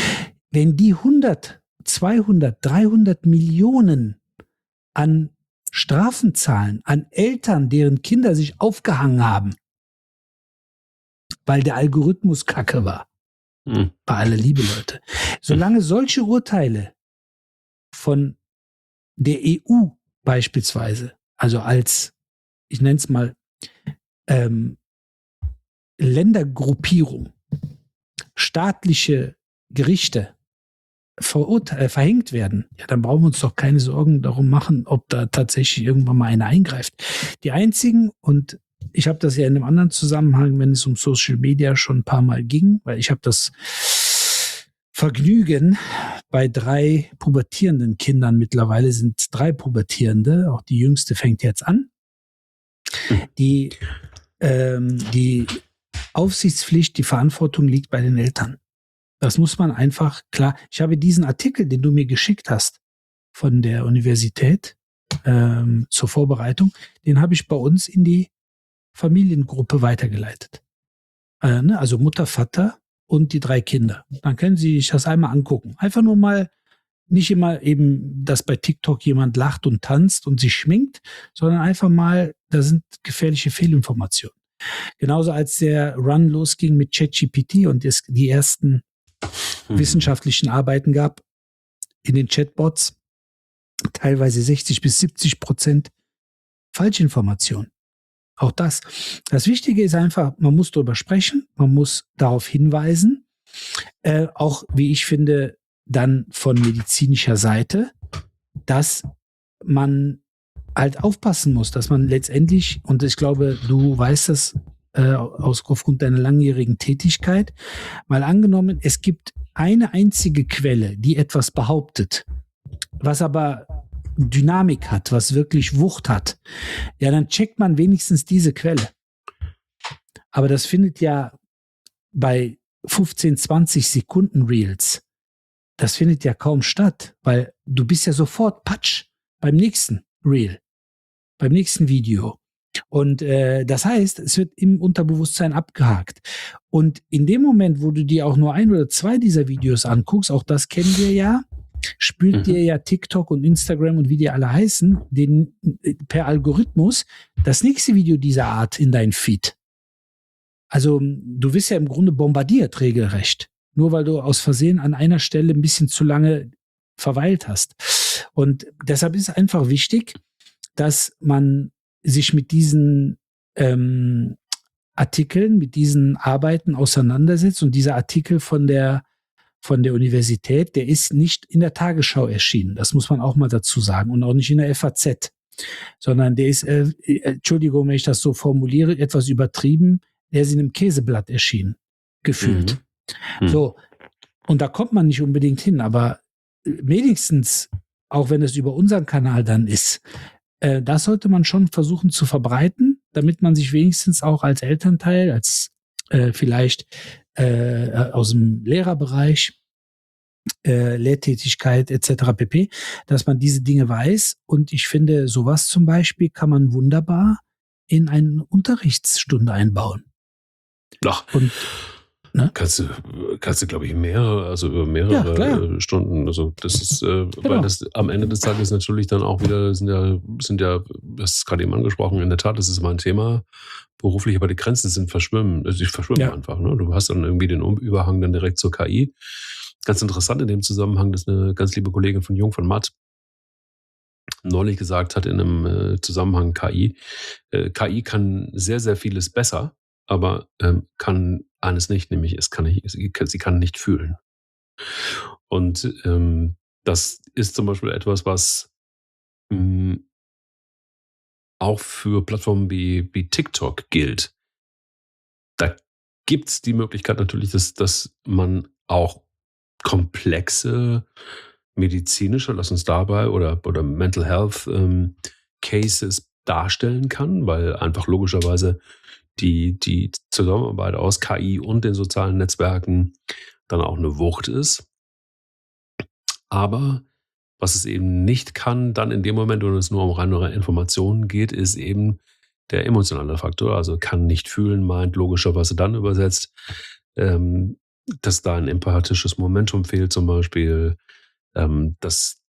Wenn die 100, 200, 300 Millionen an Strafen zahlen an Eltern, deren Kinder sich aufgehangen haben, weil der Algorithmus kacke war. Bei aller Liebe, Leute. Solange solche Urteile von der EU beispielsweise, also als, ich nenne es mal, Ländergruppierung, staatliche Gerichte verhängt werden, ja, dann brauchen wir uns doch keine Sorgen darum machen, ob da tatsächlich irgendwann mal einer eingreift. Die einzigen, und ich habe das ja in einem anderen Zusammenhang, wenn es um Social Media schon ein paar Mal ging, weil ich habe das Vergnügen bei 3 pubertierenden Kindern, mittlerweile sind 3 Pubertierende, auch die jüngste fängt jetzt an, die Aufsichtspflicht, die Verantwortung liegt bei den Eltern. Das muss man einfach, klar, ich habe diesen Artikel, den du mir geschickt hast von der Universität zur Vorbereitung, den habe ich bei uns in die Familiengruppe weitergeleitet. Also Mutter, Vater und die 3 Kinder. Dann können Sie sich das einmal angucken. Einfach nur mal, nicht immer eben, dass bei TikTok jemand lacht und tanzt und sich schminkt, sondern einfach mal, da sind gefährliche Fehlinformationen. Genauso als der Run losging mit ChatGPT und es die ersten wissenschaftlichen Arbeiten gab in den Chatbots, teilweise 60-70% Falschinformation. Auch das. Das Wichtige ist einfach, man muss darüber sprechen, man muss darauf hinweisen, auch, wie ich finde, dann von medizinischer Seite, dass man halt aufpassen muss, dass man letztendlich, und ich glaube, du weißt das aufgrund deiner langjährigen Tätigkeit, mal angenommen, es gibt eine einzige Quelle, die etwas behauptet, was aber Dynamik hat, was wirklich Wucht hat, ja, dann checkt man wenigstens diese Quelle. Aber das findet ja bei 15, 20 Sekunden Reels, das findet ja kaum statt, weil du bist ja sofort patsch beim nächsten Reel, beim nächsten Video. Und das heißt, es wird im Unterbewusstsein abgehakt. Und in dem Moment, wo du dir auch nur 1 oder 2 dieser Videos anguckst, auch das kennen wir ja, spült dir ja TikTok und Instagram und wie die alle heißen, per Algorithmus das nächste Video dieser Art in dein Feed. Also du wirst ja im Grunde bombardiert regelrecht, nur weil du aus Versehen an einer Stelle ein bisschen zu lange verweilt hast. Und deshalb ist es einfach wichtig, dass man sich mit diesen Artikeln, mit diesen Arbeiten auseinandersetzt. Und dieser Artikel von der Universität, der ist nicht in der Tagesschau erschienen. Das muss man auch mal dazu sagen. Und auch nicht in der FAZ. Sondern der ist, Entschuldigung, wenn ich das so formuliere, etwas übertrieben, der ist in einem Käseblatt erschienen. Gefühlt. So. Und da kommt man nicht unbedingt hin. Aber wenigstens, auch wenn es über unseren Kanal dann ist, das sollte man schon versuchen zu verbreiten, damit man sich wenigstens auch als Elternteil, als vielleicht aus dem Lehrerbereich, Lehrtätigkeit etc. pp., dass man diese Dinge weiß. Und ich finde, sowas zum Beispiel kann man wunderbar in eine Unterrichtsstunde einbauen. Ach, und ne? Kannst du, glaube ich, über mehrere Stunden. Also das ist, weil das am Ende des Tages natürlich dann auch wieder sind ja, das ist gerade eben angesprochen, in der Tat, das ist mal ein Thema beruflich, aber die Grenzen sind verschwimmen. Also die verschwimmen einfach. Ne? Du hast dann irgendwie den Überhang dann direkt zur KI. Ganz interessant in dem Zusammenhang, dass eine ganz liebe Kollegin von Jung von Matt neulich gesagt hat in einem Zusammenhang KI. KI kann sehr, sehr vieles besser, aber kann eines nicht, nämlich sie kann nicht fühlen. Und das ist zum Beispiel etwas, was auch für Plattformen wie TikTok gilt. Da gibt es die Möglichkeit natürlich, dass man auch komplexe medizinische, lass uns dabei, oder Mental Health Cases darstellen kann, weil einfach logischerweise die Zusammenarbeit aus KI und den sozialen Netzwerken dann auch eine Wucht ist. Aber was es eben nicht kann, dann in dem Moment, wenn es nur um reine Informationen geht, ist eben der emotionale Faktor. Also kann nicht fühlen, meint logischerweise dann übersetzt, dass da ein empathisches Momentum fehlt zum Beispiel, dass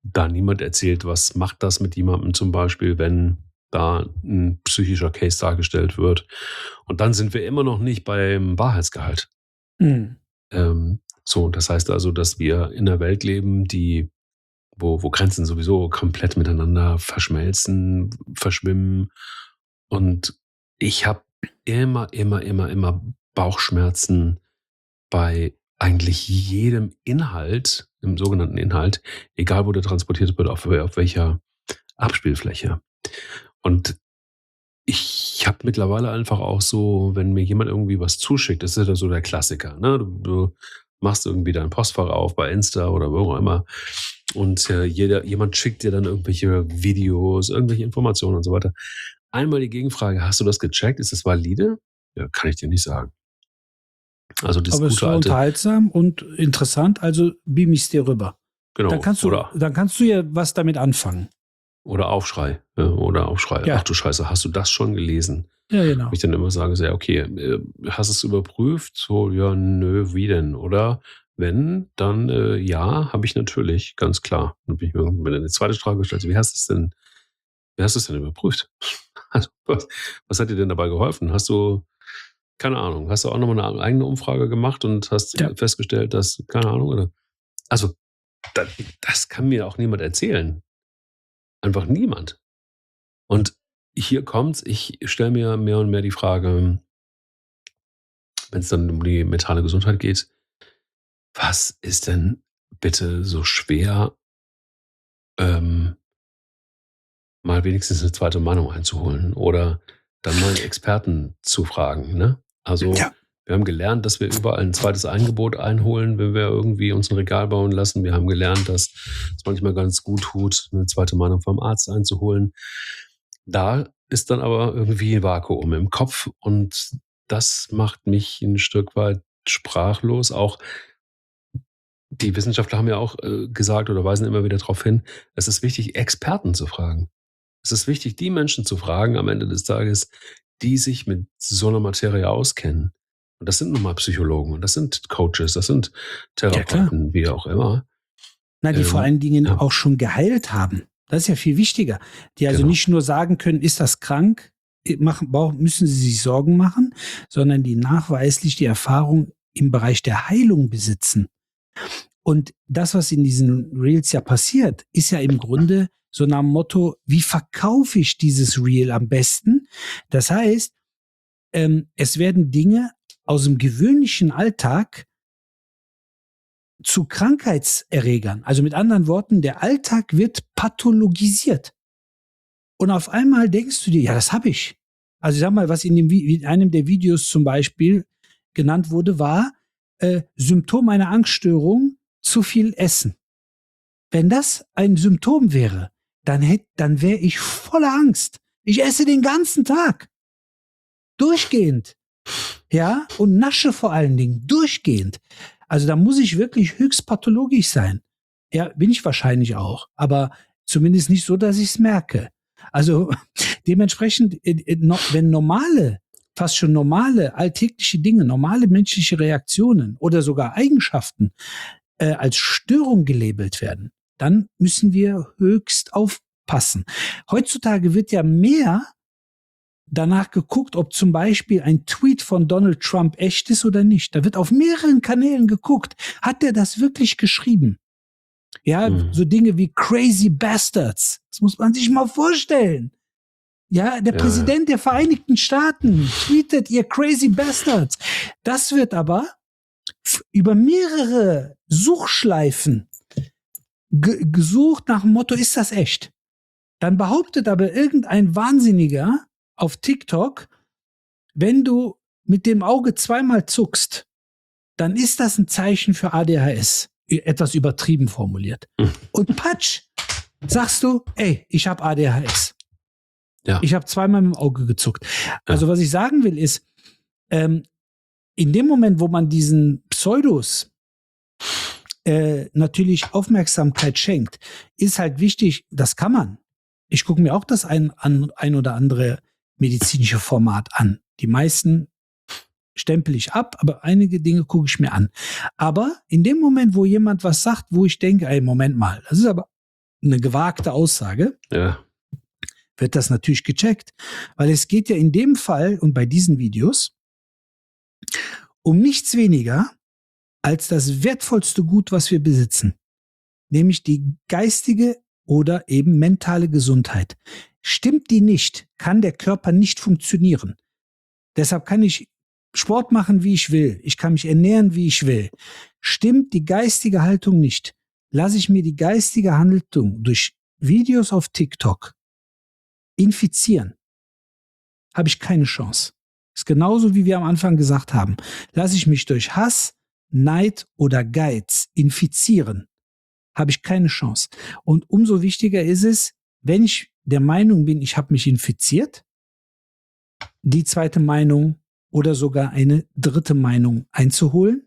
da niemand erzählt, was macht das mit jemandem zum Beispiel, wenn da ein psychischer Case dargestellt wird. Und dann sind wir immer noch nicht beim Wahrheitsgehalt. Mhm. So, das heißt also, dass wir in einer Welt leben, wo Grenzen sowieso komplett miteinander verschmelzen, verschwimmen. Und ich habe immer Bauchschmerzen bei eigentlich jedem Inhalt, im sogenannten Inhalt, egal wo der transportiert wird, auf welcher Abspielfläche. Und ich habe mittlerweile einfach auch so, wenn mir jemand irgendwie was zuschickt, das ist ja so der Klassiker, ne? Du machst irgendwie dein Postfach auf bei Insta oder wo auch immer und jemand schickt dir dann irgendwelche Videos, irgendwelche Informationen und so weiter. Einmal die Gegenfrage, hast du das gecheckt? Ist das valide? Ja, kann ich dir nicht sagen. Also das Aber es ist so gute alte, unterhaltsam und interessant, also beam ich es dir rüber. genau, Dann kannst du ja was damit anfangen. oder Aufschrei, Ja. ach du Scheiße, hast du das schon gelesen? Ja, genau. Wo ich dann immer sage, so, ja, okay, hast du es überprüft? So, ja, nö, wie denn? Oder wenn, dann ja, habe ich natürlich, ganz klar. Dann bin ich mir eine zweite Frage gestellt, wie hast du es denn überprüft? Also, was hat dir denn dabei geholfen? Hast du, keine Ahnung, hast du auch nochmal eine eigene Umfrage gemacht und hast Ja. festgestellt, dass, keine Ahnung, oder? Also, das kann mir auch niemand erzählen. Einfach niemand. Und hier kommt's, ich stelle mir mehr und mehr die Frage, wenn es dann um die mentale Gesundheit geht, was ist denn bitte so schwer, mal wenigstens eine zweite Meinung einzuholen oder dann mal einen Experten zu fragen, ne? Also, Ja. wir haben gelernt, dass wir überall ein zweites Angebot einholen, wenn wir irgendwie uns ein Regal bauen lassen. Wir haben gelernt, dass es manchmal ganz gut tut, eine zweite Meinung vom Arzt einzuholen. Da ist dann aber irgendwie ein Vakuum im Kopf und das macht mich ein Stück weit sprachlos. Auch die Wissenschaftler haben ja auch gesagt oder weisen immer wieder darauf hin, es ist wichtig, Experten zu fragen. Es ist wichtig, die Menschen zu fragen am Ende des Tages, die sich mit so einer Materie auskennen. Und das sind nun mal Psychologen und das sind Coaches, das sind Therapeuten, wie auch immer. Na, die vor allen Dingen ja. auch schon geheilt haben. Das ist ja viel wichtiger. Die also Genau. nicht nur sagen können, ist das krank, müssen sie sich Sorgen machen, sondern die nachweislich die Erfahrung im Bereich der Heilung besitzen. Und das, was in diesen Reels ja passiert, ist ja im Grunde so nach dem Motto, wie verkaufe ich dieses Reel am besten? Das heißt, es werden Dinge aus dem gewöhnlichen Alltag zu Krankheitserregern. Also mit anderen Worten, der Alltag wird pathologisiert. Und auf einmal denkst du dir, ja, das habe ich. Also ich sag mal, was in einem der Videos zum Beispiel genannt wurde, war Symptom einer Angststörung, zu viel Essen. Wenn das ein Symptom wäre, dann wäre ich voller Angst. Ich esse den ganzen Tag. Durchgehend. Ja, und nasche vor allen Dingen. Durchgehend. Also da muss ich wirklich höchst pathologisch sein. Ja, bin ich wahrscheinlich auch. Aber zumindest nicht so, dass ich es merke. Also dementsprechend, wenn fast schon normale, alltägliche Dinge, normale menschliche Reaktionen oder sogar Eigenschaften als Störung gelabelt werden, dann müssen wir höchst aufpassen. Heutzutage wird ja mehr danach geguckt, ob zum Beispiel ein Tweet von Donald Trump echt ist oder nicht. Da wird auf mehreren Kanälen geguckt. Hat der das wirklich geschrieben? Ja, so Dinge wie Crazy Bastards. Das muss man sich mal vorstellen. Ja, der Präsident der Vereinigten Staaten tweetet ihr Crazy Bastards. Das wird aber über mehrere Suchschleifen gesucht nach dem Motto, ist das echt? Dann behauptet aber irgendein Wahnsinniger auf TikTok, wenn du mit dem Auge zweimal zuckst, dann ist das ein Zeichen für ADHS. Etwas übertrieben formuliert. Und patsch, sagst du, ey, ich habe ADHS. Ja. Ich habe zweimal mit dem Auge gezuckt. Also was ich sagen will ist, in dem Moment, wo man diesen Pseudos natürlich Aufmerksamkeit schenkt, ist halt wichtig, das kann man. Ich gucke mir auch das ein oder andere medizinische Format an. Die meisten stempel ich ab, aber einige Dinge gucke ich mir an. Aber in dem Moment, wo jemand was sagt, wo ich denke, ey, Moment mal, das ist aber eine gewagte Aussage, wird das natürlich gecheckt. Weil es geht ja in dem Fall und bei diesen Videos um nichts weniger als das wertvollste Gut, was wir besitzen. Nämlich die geistige oder eben mentale Gesundheit. Stimmt die nicht, kann der Körper nicht funktionieren. Deshalb kann ich Sport machen, wie ich will. Ich kann mich ernähren, wie ich will. Stimmt die geistige Haltung nicht, lasse ich mir die geistige Haltung durch Videos auf TikTok infizieren, habe ich keine Chance. Ist genauso, wie wir am Anfang gesagt haben. Lasse ich mich durch Hass, Neid oder Geiz infizieren, habe ich keine Chance. Und umso wichtiger ist es, wenn ich der Meinung bin, ich habe mich infiziert, die zweite Meinung oder sogar eine dritte Meinung einzuholen,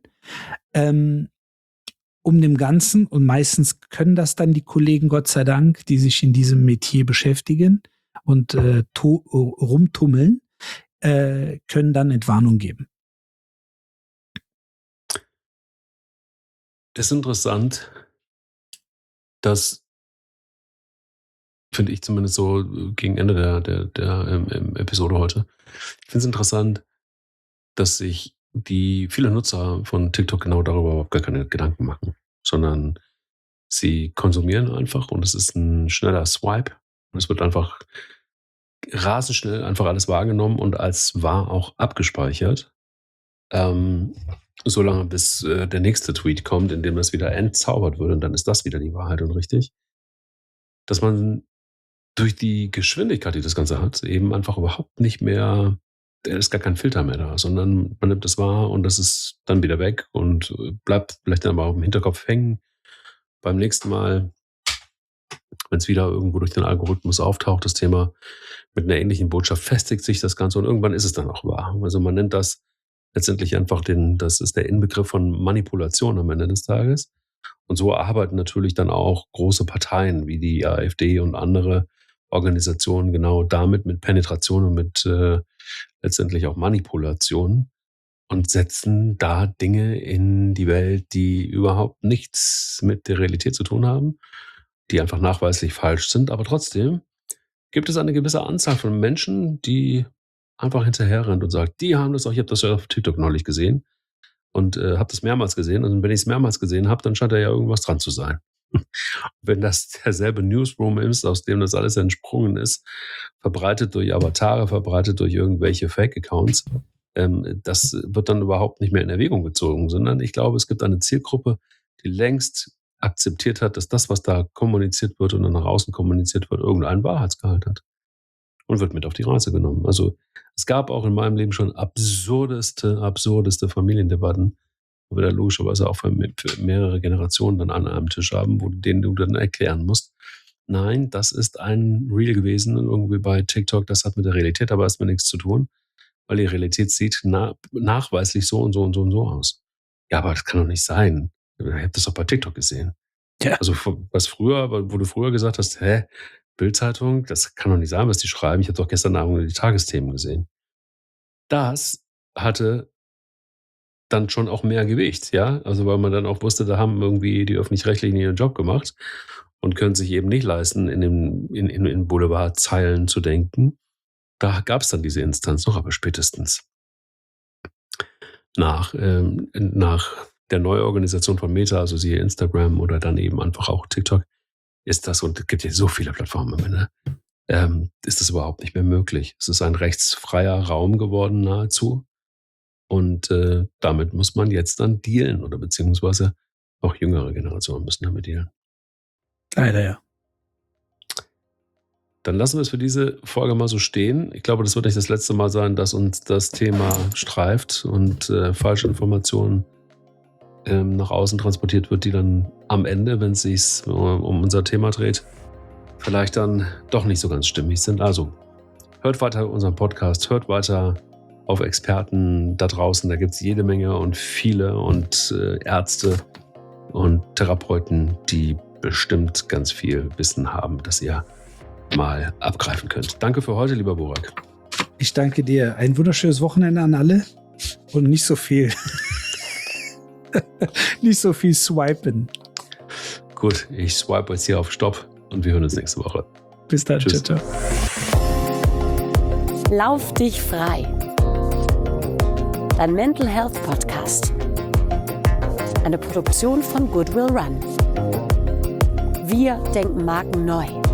um dem Ganzen, und meistens können das dann die Kollegen, Gott sei Dank, die sich in diesem Metier beschäftigen und rumtummeln, können dann Entwarnung geben. Das ist interessant, dass, finde ich zumindest so gegen Ende der Episode heute, ich finde es interessant, dass sich viele Nutzer von TikTok genau darüber überhaupt gar keine Gedanken machen, sondern sie konsumieren einfach und es ist ein schneller Swipe und es wird einfach rasend schnell einfach alles wahrgenommen und als wahr auch abgespeichert, solange bis der nächste Tweet kommt, in dem das wieder entzaubert wird und dann ist das wieder die Wahrheit und richtig, dass man durch die Geschwindigkeit, die das Ganze hat, eben einfach überhaupt nicht mehr, da ist gar kein Filter mehr da, sondern man nimmt es wahr und das ist dann wieder weg und bleibt vielleicht dann aber auch im Hinterkopf hängen. Beim nächsten Mal, wenn es wieder irgendwo durch den Algorithmus auftaucht, das Thema mit einer ähnlichen Botschaft, festigt sich das Ganze und irgendwann ist es dann auch wahr. Also man nennt das letztendlich einfach das ist der Inbegriff von Manipulation am Ende des Tages. Und so arbeiten natürlich dann auch große Parteien wie die AfD und andere Organisationen genau damit, mit Penetration und mit letztendlich auch Manipulation und setzen da Dinge in die Welt, die überhaupt nichts mit der Realität zu tun haben, die einfach nachweislich falsch sind. Aber trotzdem gibt es eine gewisse Anzahl von Menschen, die einfach hinterher rennt und sagt, die haben das auch, ich habe das ja auf TikTok neulich gesehen und habe das mehrmals gesehen. Und wenn ich es mehrmals gesehen habe, dann scheint da ja irgendwas dran zu sein. Wenn das derselbe Newsroom ist, aus dem das alles entsprungen ist, verbreitet durch Avatare, verbreitet durch irgendwelche Fake-Accounts, das wird dann überhaupt nicht mehr in Erwägung gezogen, sondern ich glaube, es gibt eine Zielgruppe, die längst akzeptiert hat, dass das, was da kommuniziert wird und dann nach außen kommuniziert wird, irgendeinen Wahrheitsgehalt hat und wird mit auf die Reise genommen. Also es gab auch in meinem Leben schon absurdeste Familiendebatten, wo wir da logischerweise auch für mehrere Generationen dann an einem Tisch haben, denen du dann erklären musst, nein, das ist ein Reel gewesen irgendwie bei TikTok, das hat mit der Realität aber erstmal nichts zu tun, weil die Realität sieht nachweislich so und so und so und so aus. Ja, aber das kann doch nicht sein. Ich habe das doch bei TikTok gesehen. Ja. Also wo du früher gesagt hast, Bild-Zeitung, das kann doch nicht sein, was die schreiben. Ich habe doch gestern Abend die Tagesthemen gesehen. Das hatte dann schon auch mehr Gewicht, ja. Also weil man dann auch wusste, da haben irgendwie die Öffentlich-Rechtlichen ihren Job gemacht und können sich eben nicht leisten, in Boulevardzeilen zu denken. Da gab es dann diese Instanz noch, aber spätestens nach der Neuorganisation von Meta, also siehe Instagram oder dann eben einfach auch TikTok, ist das, und es gibt ja so viele Plattformen, ist das überhaupt nicht mehr möglich. Es ist ein rechtsfreier Raum geworden nahezu und damit muss man jetzt dann dealen oder beziehungsweise auch jüngere Generationen müssen damit dealen. Leider ja. Dann lassen wir es für diese Folge mal so stehen. Ich glaube, das wird nicht das letzte Mal sein, dass uns das Thema streift und falsche Informationen nach außen transportiert wird, die dann am Ende, wenn es sich um unser Thema dreht, vielleicht dann doch nicht so ganz stimmig sind. Also hört weiter unseren Podcast, hört weiter auf Experten da draußen. Da gibt es jede Menge und viele und Ärzte und Therapeuten, die bestimmt ganz viel Wissen haben, das ihr mal abgreifen könnt. Danke für heute, lieber Burak. Ich danke dir. Ein wunderschönes Wochenende an alle und nicht so viel. Nicht so viel swipen. Gut, ich swipe jetzt hier auf Stopp Und wir hören uns nächste Woche. Bis dann. Tschüss. Ciao, ciao. Lauf dich frei. Dein Mental Health Podcast. Eine Produktion von Goodwill Run. Wir denken Marken neu.